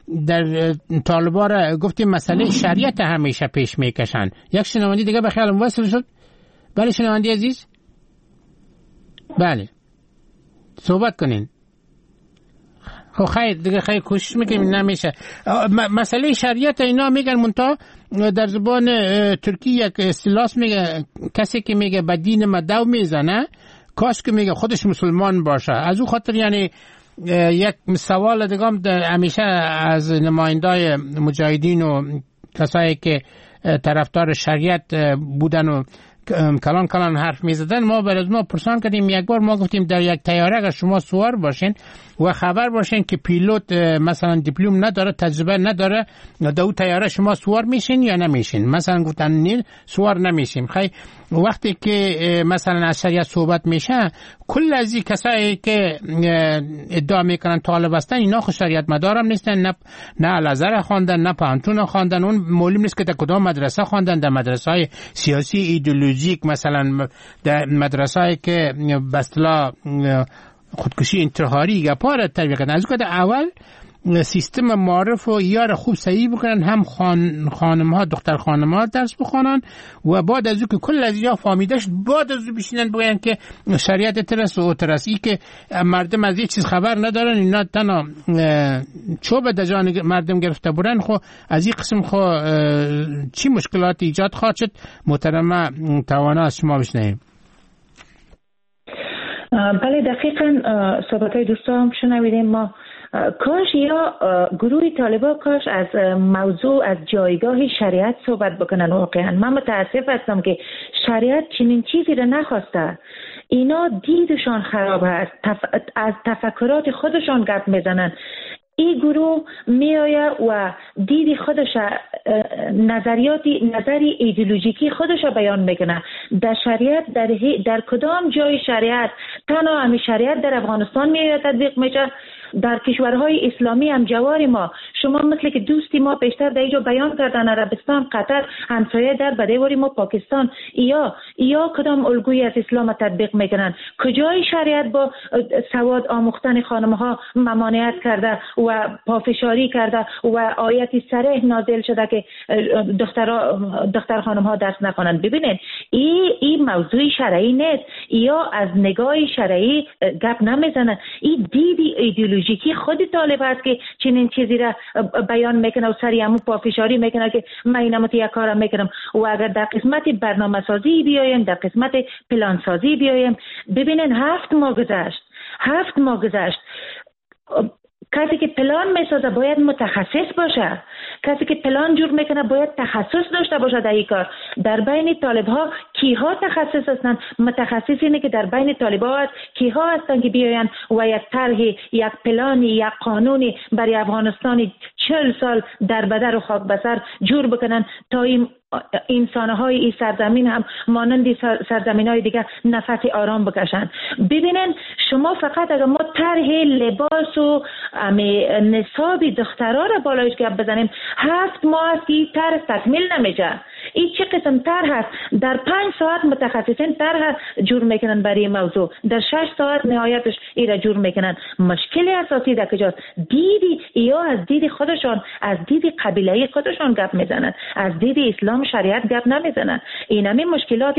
Speaker 1: در طالبان را گفتیم مسئله شریعت همیشه پیش میکشن. یک شنونده دیگه به خیالم وصل شد. بله شنونده عزیز، بله صحبت کنین. خب خیر دیگه، خیر کوشش میکنیم نمیشه. مسئله شریعت اینا میگن منتها در زبان ترکی یک اصطلاح میگه کسی که میگه به دین ما دو میزنه کاش که میگه خودش مسلمان باشه. از او خاطر یعنی یک سوال دیگه همیشه از نمایندای مجاهدین و کسایی که طرفدار شریعت بودن و کلان حرف میزدن، ما برای ما پرسان کردیم. یک بار ما گفتیم در یک طیاره اگر شما سوار باشین و خبر باشین که پیلوت مثلا دیپلم نداره، تجربه نداره، در اون طیاره شما سوار میشین یا نمیشین؟ مثلا گفتن نه سوار نمیشیم. خیلی وقتی که مثلا از شریعت صحبت میشه، کل از این کسایی که ادعا میکنن طالب هستن اینا خود شریعت مدارم نیستن، نه الازهر خواندن، نه پانتون خواندن، اون معلوم نیست که در کدام مدرسه خواندن. در مدرسه های سیاسی ایدئولوژیک، مثلا در مدرسه هایی که به اصطلاح خودکشی انتحاری گپا تربیت کردن. از اون که اول سیستم معارف و یار خوب صحیح بکنن، هم خانم ها دختر خانم ها درس بخونن و بعد از اون که کل از اینها فهمیدش بعد از اون بشینن بگن که شریعت ترس و ترسی که مردم از یک چیز خبر ندارن، اینا تنها چوب در جان مردم گرفته برن. خو از این قسم خو چی مشکلات ایجاد خواهد شد؟ محترمه توانا از شما بشنویم.
Speaker 2: بله دقیقاً صحبت‌های دوستان شنویدیم. ما کاش یا گروه طالبان کاش از موضوع از جایگاه شریعت صحبت بکنن. واقعا من متاسف هستم که شریعت چنین چیزی را نخواسته. اینا دیدشان خراب است، از تفکرات خودشان گپ میزنن. این گروه میآید و دید خودش نظری ایدئولوژیکی خودش بیان میکنه. در شریعت در کدام جای شریعت؟ تنها همین شریعت در افغانستان میآید تطبیق میشه. در کشورهای اسلامی هم جوار ما، شما مثل که دوستی ما پیشتر در اینجا بیان کردن، عربستان، قطر، همسایه در بدیواری ما پاکستان، یا کدام الگویی از اسلام تطبیق میکنن؟ کجای شریعت با سواد آموختن خانمها ممانعت کرده و پافشاری کرده و آیتی صریح نازل شده که دختر خانمها درس نخوانند؟ ببینید این موضوع شرعی نیست، یا از نگاه شرعی گپ نمیزنن. این دیدی ایدئولوژیکی خود طالب است که چنین چیزی را بیان میکنه و سری همون پافشاری میکنه که من اینم یک کارم میکنم. و اگر در قسمت برنامه سازی بیایم، در قسمت پلان سازی بیایم، ببینن 7 ماه گذشت. کسی که پلان میسازه باید متخصص باشه، کسی که پلان جور میکنه باید تخصص داشته باشه در این کار. در بین طالب ها کیها تخصص هستند؟ متخصص اینه که در بین طالب ها هست کیها هستند که بیاین و یک طرح، یک پلانی، یک قانونی برای افغانستان 40 سال در بدر و خاک بسر جور بکنن تا این انسان‌های این سرزمین هم مانند سرزمین‌های دیگه نفس آرام بکشن. ببینن شما فقط اگر ما طرح لباس و نصاب دخترها را بالایش گپ بزنیم، 7 ماه است که این طرح تکمیل نمیشه. این چه قسم طرح است؟ در 5 ساعت متخصصین طرح جور میکنن برای این موضوع، در 6 ساعت نهایتش این را جور میکنن. مشکل اساسی در کجاست؟ دیدی یا از دید خودشان، از دید قبیله‌ای خودشان گپ میزنن، از دید اسلام شریعت گپ نمیزنن. این همین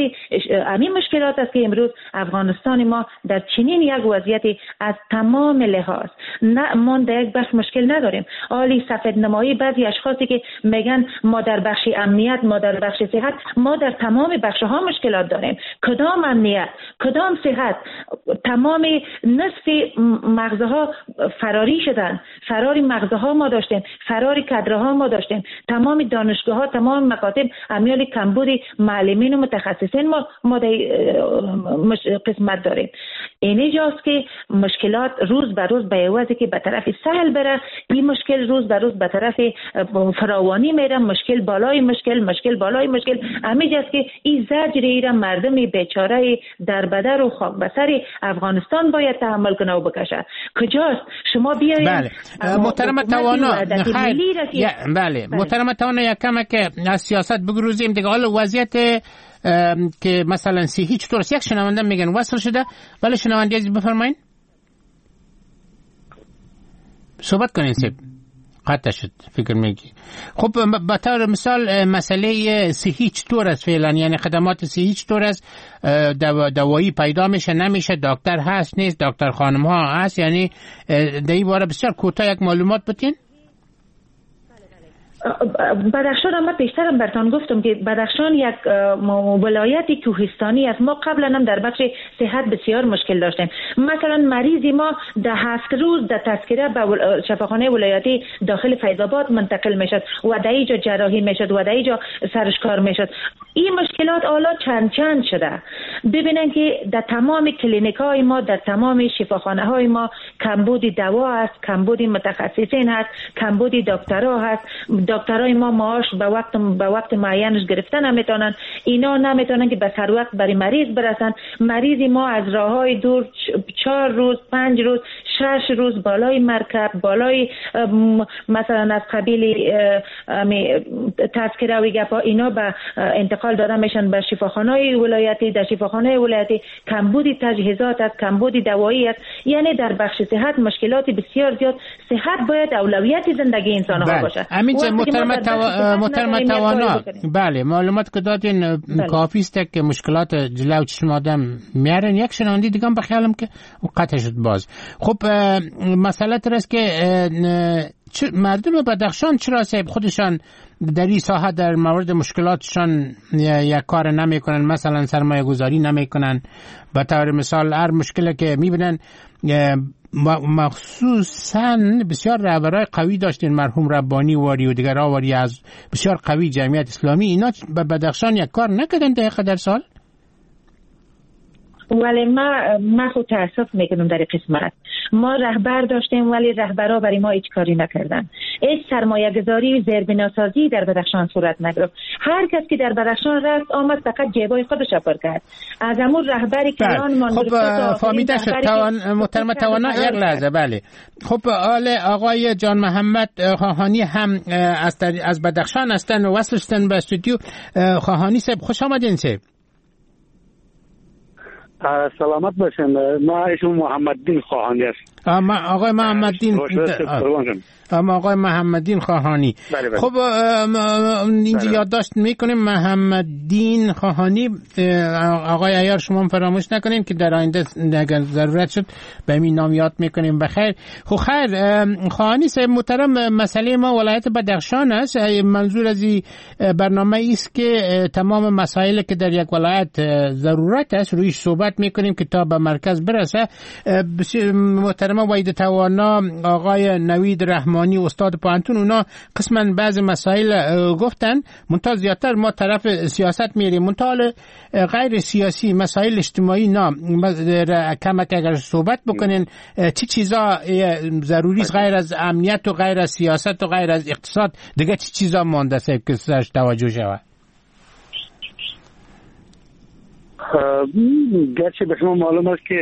Speaker 2: مشکلات است که امروز افغانستان ما در چنین یک وضعیتی از تمام لحاظ، نه ما در یک بخش مشکل نداریم. عالی سفید نمایی بعضی اشخاصی که میگن ما در بخش امنیت، ما در بخش صحت، ما در تمام بخش‌ها مشکلات داریم. کدام امنیت، کدام صحت؟ تمام نصف مغزها فراری شدن. فراری مغزها ما داشتیم، فراری کادرها ما داشتیم. تمام دانشگاه‌ها، تمام مکاتب امیال کمبود معلمین و متخصصین ما در قسمت داریم. اینه جاست که مشکلات روز به روز به عوضی که به طرف سهل بره، این مشکل روز به روز به طرف فراوانی میره. مشکل بالای مشکل همین جاست که این زجر ایران مردم بیچاره در بدر و خاک بسر افغانستان باید تحمل کنه و بکشه. کجاست؟ شما بیایید.
Speaker 1: بله محترم توانا، بله محترم توانا، یک کم که از سیاست بگروزیم دیگه. حالا وضعیت که مثلا صحی چطور است؟ یک شنونده میگن وصل شده. بله شنونده عزیز بفرمایید، صحبت کنین سیب. قطع شد فکر میگی. خب به طور مثال مسئله صحی چطور است فعلا؟ یعنی خدمات صحی چطور است؟ دوایی پیدا میشه نمیشه؟ دکتر هست نیست؟ دکتر خانم ها هست؟ یعنی در این باره بسیار کوتاه یک معلومات بتین.
Speaker 2: بدخشان من پیشترم براتون گفتم که بدخشان یک ولایتی کوهستانی است. ما قبلا هم در بخش صحت بسیار مشکل داشتیم. مثلا مریضی ما ده 7 روز در تذکره به شفاخانه ولایتی داخل فیض‌آباد منتقل میشد و در اینجا جراحی میشد و در اینجا سرش کار میشد. این مشکلات حالا چند شده. ببینن که در تمام کلینیک های ما، در تمام شفاخانه های ما کمبود دوا است، کمبود متخصصین هست، کمبود دکترها هست. دکترای ما معاش به وقت معینش گرفتن نمیتونن. اینا نمیتونن که به سر وقت برای مریض برسن. مریضی ما از راههای دور 4 روز 5 روز 6 روز بالای مرکب، بالای مثلا از قبیل تذکره و گپا اینا به انتقال داده میشن به شفاخانه ولایتی. در شفاخانه ولایتی کمبود تجهیزات است، کمبود دوایی است. یعنی در بخش صحت مشکلات بسیار زیاد. صحت باید اولویت زندگی انسان ها باشه.
Speaker 1: محترم توانا، بله معلومات که دادین کافی است که مشکلات جلو چشم آدم میارن. یک شنوندی دیگه هم بخیالم که قطع شد باز. خب مسئله است که مردم بدخشان چرا صاحب خودشان در این ساحه در مورد مشکلاتشان یک کار نمیکنن؟ مثلا سرمایه گذاری نمیکنن. به طور مثال هر مشکلی که میبینن، مخصوصا بسیار رهبرای قوی داشتین، مرحوم ربانی واری و دیگر واری از بسیار قوی جمعیت اسلامی، اینا به بدخشان یک کار نکردن دقیقه در سال؟
Speaker 2: ولی ما خود تأسف میکنم در قسمت ما رهبر داشتیم ولی رهبرها برای ما هیچ کاری نکردن. هیچ سرمایه گذاری زیربناسازی در بدخشان صورت نگرفت. هر کس که در بدخشان رفت آمد فقط جیبای خودش پر کرد. از همون رهبری کلان ما
Speaker 1: خب فهمیده شد. محترم توانا یک لحظه. بله خب آقای جان محمد خواهانی هم از بدخشان هستن و وصل شدن به استودیو. خواهانی صاحب خوش آمدین صاحب.
Speaker 11: سلامت باشین. ما ایشون محمددین خواهانی است.
Speaker 1: آقای محمددین آقای محمددین خواهانی.
Speaker 11: بله.
Speaker 1: خب اینجا یادداشت میکنیم محمددین خواهانی. آقای عیار شما فراموش نکنیم که در آینده اگر ضرورت شد به این نام یاد میکنیم. بخیر. خب خیر خواهانی صاحب محترم، مسئله ما ولایت بدخشان است. منظور از این برنامه است که تمام مسائلی که در یک ولایت ضرورت است رویش صحبت میکنیم که تا به مرکز برسه. محترم وحید توانا، آقای نوید رحمانی استاد پوهنتون، اونا قسما بعض مسائل گفتن. منتها زیادتر ما طرف سیاست میریم. منتها غیر سیاسی مسائل اجتماعی کمک اگر صحبت بکنین چی چیزا ضروری است غیر از امنیت و غیر از سیاست و غیر از اقتصاد، دیگه چی چیزا مونده است که سرش توجه شود؟
Speaker 11: گرچه به شما معلوم است که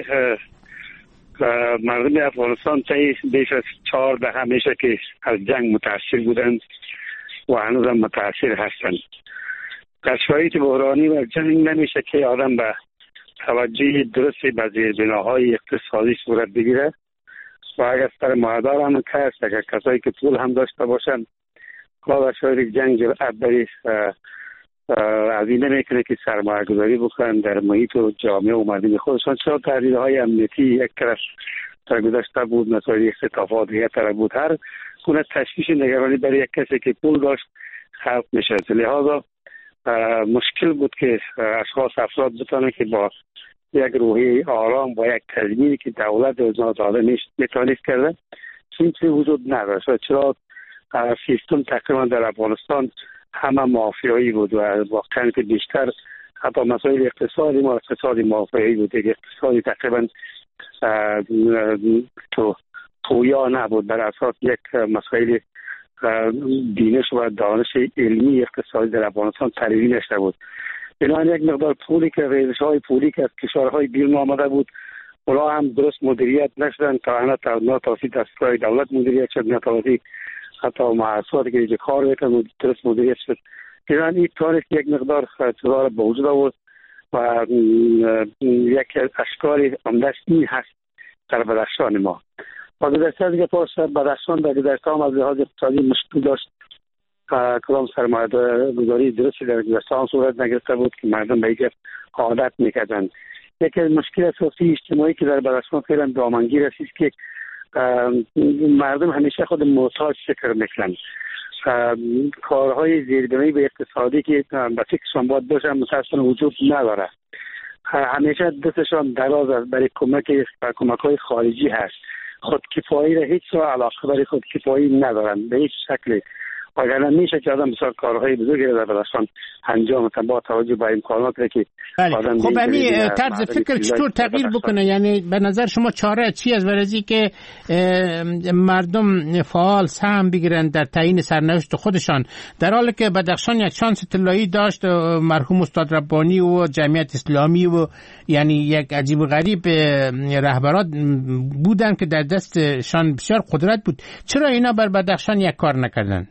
Speaker 11: مردم افغانستان بیش از 4 دهه میشه که از جنگ متاثر بودند و هنوز هم متاثر هستند. در شرایط بحرانی و جنگ نمیشه که آدم به توجه درستی به زیربناهای اقتصادی صورت بگیره و اگر سر معدار هم کس اگر کسایی که پول هم داشته باشند در شرایط جنگ جرأت بری از این نمیکنه که سرمایه گذاری بکنن در محیط و جامعه و مردم خودشان. چرا تحریرهای امنیتی یک طرف در گذشته بود، مسائل اختطافات یک طرف بود. هر گونه تشویش نگرانی برای یک کسی که پول داشت خلق میشه. لحاظا مشکل بود که افراد بتانن که با یک روحی آرام با یک تضمینی که دولت از داده میتونست کرده این چیزی وجود نداره. چرا سیستم تقریبا در افغانستان همه مافیایی بود و واقعا که بیشتر حتی مسائل اقتصادی ما اقتصادی مافیایی بود. اقتصادی تقریبا پویا نبود، بر اساس یک مسائل دینش و دانش علمی اقتصادی در افغانستان ترویج نشده بود. بنابراین یک مقدار پولی که ریزش‌های پولی که از کشورهای بیرون آمده بود اونا هم درست مدیریت نشدن تا توسط دستگاه دولت مدیریت شد، نه توسط حتی مؤسساتی که اینجا کار میکنن درست مدیریت شد. بنابراین این تاریخ یک مقدار چیزا را به وجود آورد و یک اشکال عمده‌اش این هست در بدخشان ما.
Speaker 15: و گذشته دیگه پاس بدخشان در گذشته هم از لحاظ اقتصادی مشکل داشت. کدام سرمایه گذاری درستی در گذشته هم صورت نگرفته بود که مردم به یک عادت میکردن. یکی از مشکل اساسی اجتماعی که در بدخشان فعلا دامنگیر است که مردم همیشه خود محتاج فکر میکنن. کارهای زیربنایی به اقتصادی که به فکرشان باید باشه متاسفانه وجود نداره. همیشه دستشان دراز است برای کمک‌های خارجی هست. خودکفایی را هیچ علاقه برای خودکفایی ندارن به هیچ شکلی. وگرنه میشه که آدم بسیار کارهای بزرگی در بدخشان انجام بده با توجه به امکانات که آدم.
Speaker 1: خب همین طرز فکر چطور تغییر بکنه؟ یعنی به نظر شما چاره چی از ورزی که مردم فعال سهم بگیرن در تعیین سرنوشت خودشان، در حالی که بدخشان یک شانس طلایی داشت، مرحوم استاد ربانی و جمعیت اسلامی و یعنی یک عجیب و غریب رهبران بودن که در دستشان بسیار قدرت بود. چرا اینا بر بدخشان یک کار نکردن؟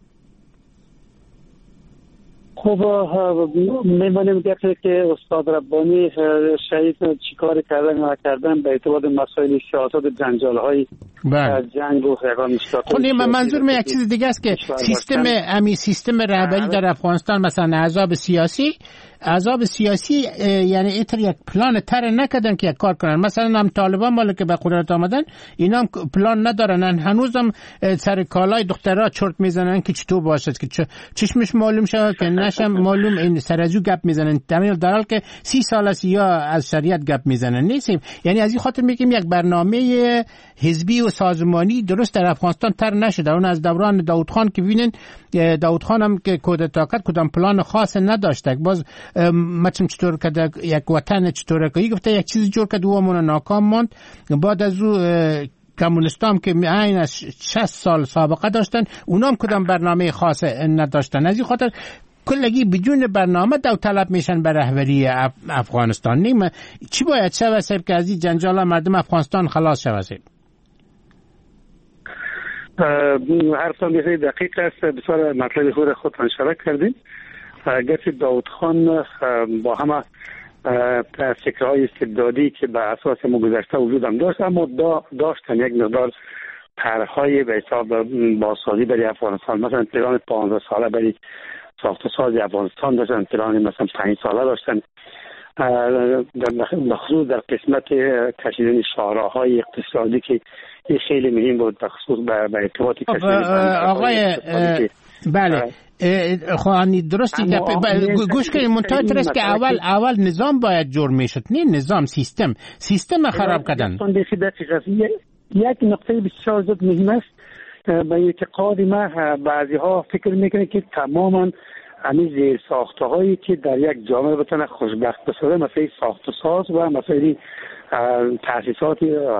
Speaker 15: خب می‌بینیم که استاد ربانی شهید چیکار کردن و نکردن به اعتبار مسائل سیاست جنجال‌های جنگ و یگان مشکلات.
Speaker 1: خب منظور من یک چیز دیگه است که سیستم رهبری در افغانستان مثلا احزاب سیاسی یعنی اینطور یک پلان تر نکردن که یک کار کنن. مثلا هم طالبان مالی که به قدرت آمدن اینا هم پلان ندارن، هنوزم سر کالای دخترها چرت میزنن که چطور باشه که چشمش معلوم شود که نشم معلوم، این سرازو گپ میزنن در حال که 30 سال است یا از شریعت گپ میزنن نیستیم. یعنی از این خاطر میگیم یک برنامه حزبی و سازمانی درست در افغانستان تر نشده. اون از دوران داود خان که ببینن داود خان هم که کودتا کرد کدام پلان خاص نداشته. باز مثلا چطور که یک وطن چطور که گفته یک چیز جور کرد و همون ناکام ماند. بعد از او کمونیستام که عین از 60 سال سابقه داشتن اونام کدام برنامه خاص نداشتن. از این خاطر کلگی بدون برنامه داوطلب میشن به رهبری افغانستان. نیم چی باید شود که از این جنجال مردم افغانستان خلاص شود؟
Speaker 15: حرفتان بسیار دقیق است. بسیار مطلب خود اشاره کردیم. گرچه داود خان با همه فکرهای استبدادی که به اساس گذشته وجود هم داشت، اما داشتن یک مقدار طرحهای به حساب بازسازی برای افغانستان. مثلا پلان 15 ساله برای ساخت و ساز افغانستان داشتن، پلان مثلا 5 ساله داشتن، بخصوص در قسمت کشیدن شاهراهای اقتصادی که این خیلی مهم بود، بخصوص به ارتباط کشیدن
Speaker 1: آقای بله خواهانی درستی گوش کنید. منتهای ترست که اول نظام باید جور میشد، نه نظام سیستم خراب کردن.
Speaker 15: یک نقطه بسیار زود مهم است. به اعتقاد من بعضی ها فکر میکنه که تماما همین زیر ساخته هایی که در یک جامعه بتونه خوشبخت بسازه، مثل ساخت و ساز و مثل تاسیسات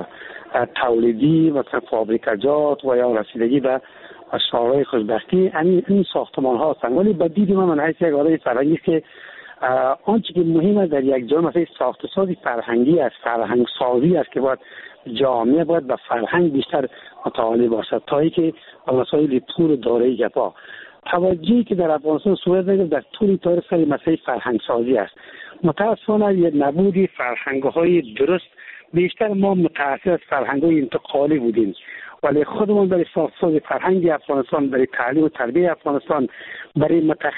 Speaker 15: تولیدی مثل فابریکجات و یا رسیدگی به شاهرهای خوشبختی، این ساختمان ها هستند. ولی با دید من حیث یک آدم فرهنگی که آنچه که مهم است در یک جامعه مثل ساخت و سازی فرهنگی است، فرهنگ سازی است که باید جامعه باید به فرهنگ بیشتر متعالی باشد تا اینکه مسائل پول دارایی گپا. توجهی که در افغانستان صورت میگیرد در طول تاریخ سر مسئله فرهنگ سازی است. متاسفانه یک نبودی فرهنگ های درست، بیشتر ما متأثر از فرهنگ های انتقالی بودیم، ولی خودمون برای ساخت‌ساز فرهنگ افغانستان، برای تعلیم و تربیت افغانستان، برای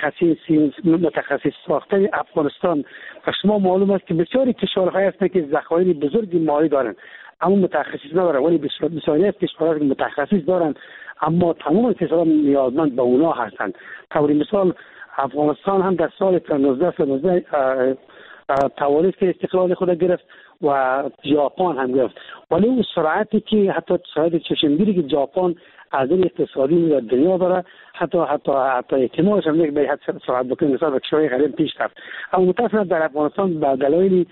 Speaker 15: متخصص ساختن افغانستان، و شما معلوم است که بسیاری کشورهای هستند که ذخایر بزرگی مالی دارند اما متخصص ندارن، ولی بسیاری از کشورها که متخصص دارند اما تمام کشورها نیازمند به اونا هستند. طور مثال افغانستان هم در سال 1919 توانست که استقلال خود گرفت و ژاپن هم گرفت، ولی اون سرعتی که حتی سرعت چشمگیری که ژاپن از این اقتصادی در دنیا داره، حتی احتمالش هم یک به حد سرعت بکنه مثلا به کشورهای غریب پیش رفت. اما متأسفانه در افغانستان به دلایل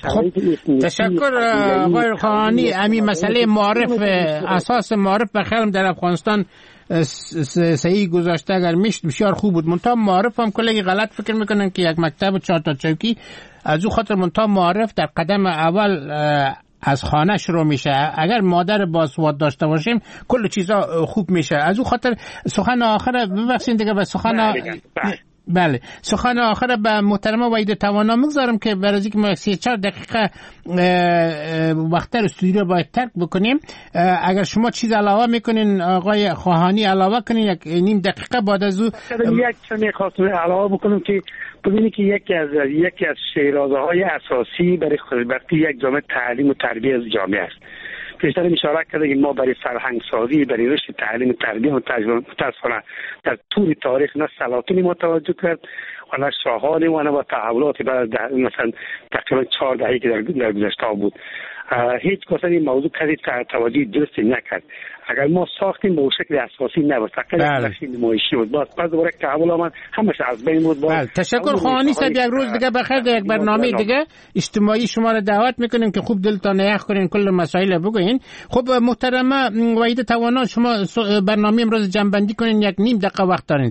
Speaker 1: تشکر آقای خانی. همین مسئله معارف، اساس معارف بخیرم در افغانستان صحیح گذاشته، اگر میشد بسیار خوب بود. منتها معارف هم کلی غلط فکر میکنن که یک مکتب 4 تا چوکی از او خاطر منتها معارف در قدم اول از خانه شروع میشه. اگر مادر باسواد داشته باشیم کل چیزا خوب میشه. از او خاطر سخن آخر ببخشید دیگه به سخن بله، سخن آخر به محترمه وحیده توانا میگذارم که برای اینکه ما 3-4 دقیقه وقت استودیو باید ترک بکنیم. اگر شما چیز علاوه میکنین آقای خواهانی علاوه کنین، یک نیم دقیقه بعد از او
Speaker 15: یک چیزی خواستم علاوه بکنم که ببینید که یکی از شیرازه‌های اساسی برای خوشبختی یک جامعه تعلیم و تربیت از جامعه است. پیشتر اشاره کرده که ما برای فرهنگ سازی، برای رشد تعلیم و تربیت و متاسفانه در طول تاریخ نه سلاطین ما توجه کرد و نه شاهان و نه تحولات بعد مثلا تقریبا 4 دهه که در گذشته بود. هیچ کس این موضوع کسی توجه درستی نکرد. اگر ما ساختیم به شکل اساسی نبود، فقط یک نمایشی بود. بعد دوباره تحول آمد، همش از بین بود.
Speaker 1: تشکر خواهانی صاحب، یک روز دیگه بخیر در یک برنامه دیگه اجتماعی شما را دعوت میکنیم که خوب دلتان یخ کنین، کل مسائل بگوین. خب محترمه وحیده توانا، شما برنامه امروز جنبندی کنین، یک نیم دقیقه وقت دارین.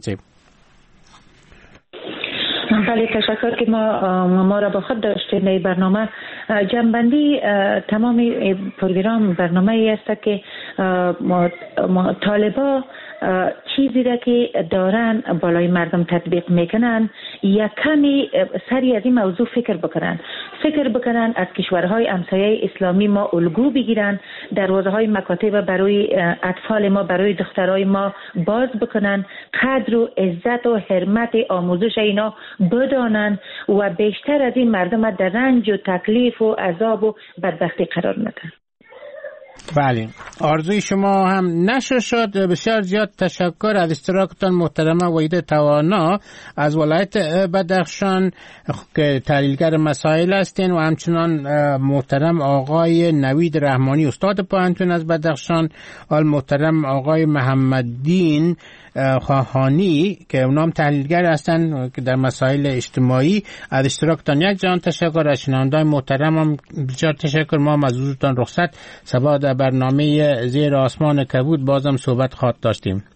Speaker 2: بله، تشکر که ما را با خود داشتیم. این برنامه جنبندی تمام پروگرام برنامه ای است که طالبا چیزی را که دارن بالای مردم تطبیق میکنن، یک کمی سری از این موضوع فکر بکنن از کشورهای همسایه اسلامی ما الگو بگیرن، دروازه های مکاتب برای اطفال ما، برای دخترای ما باز بکنن، قدر و عزت و حرمت آموزش اینا بدانن و بیشتر از این مردم در رنج و تکلیف و عذاب و بدبختی قرار ندن.
Speaker 1: بله، آرزوی شما هم نشه شد. بسیار زیاد تشکر از اشتراکتان محترمه وحیده توانا از ولایت بدخشان که تحلیلگر مسائل هستین و همچنان محترم آقای نوید رحمانی استاد پوهنتون از بدخشان، محترم آقای محمددین خواهانی که اونام تحلیلگر هستن که در مسائل اجتماعی. از اشتراکتان یک جان تشکر. از شنوندگان محترم هم بسیار تشکر. ما از حضورتان رخصت. سبا در برنامه زیر آسمان کبود بازم صحبت خواهد داشتیم.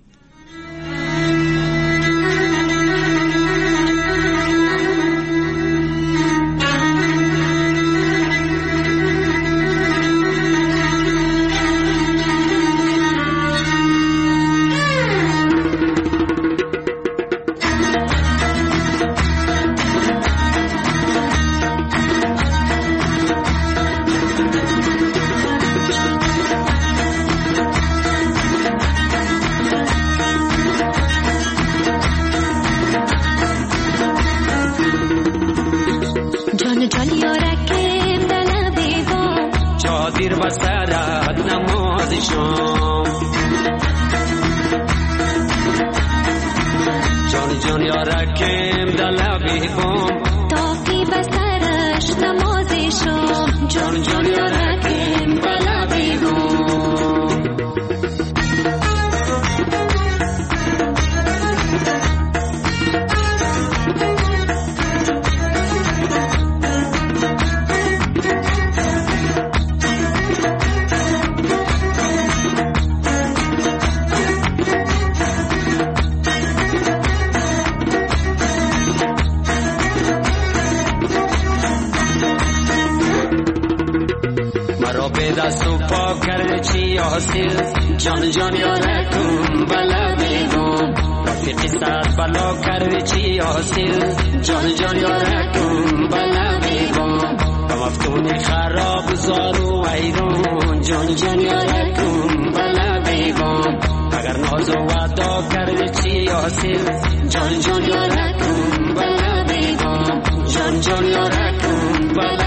Speaker 16: جان جان یارکم بلا بیگم رفیقی سر بلا کردی چی حاصل جان جان یارکم بلا بیگم مفتونی خراب زارو ویرون جان جان یارکم بلا بیگم اگر ناز و وعدا کردی چی حاصل جان جان یارکم بلا بیگم جان جان یارکم بلا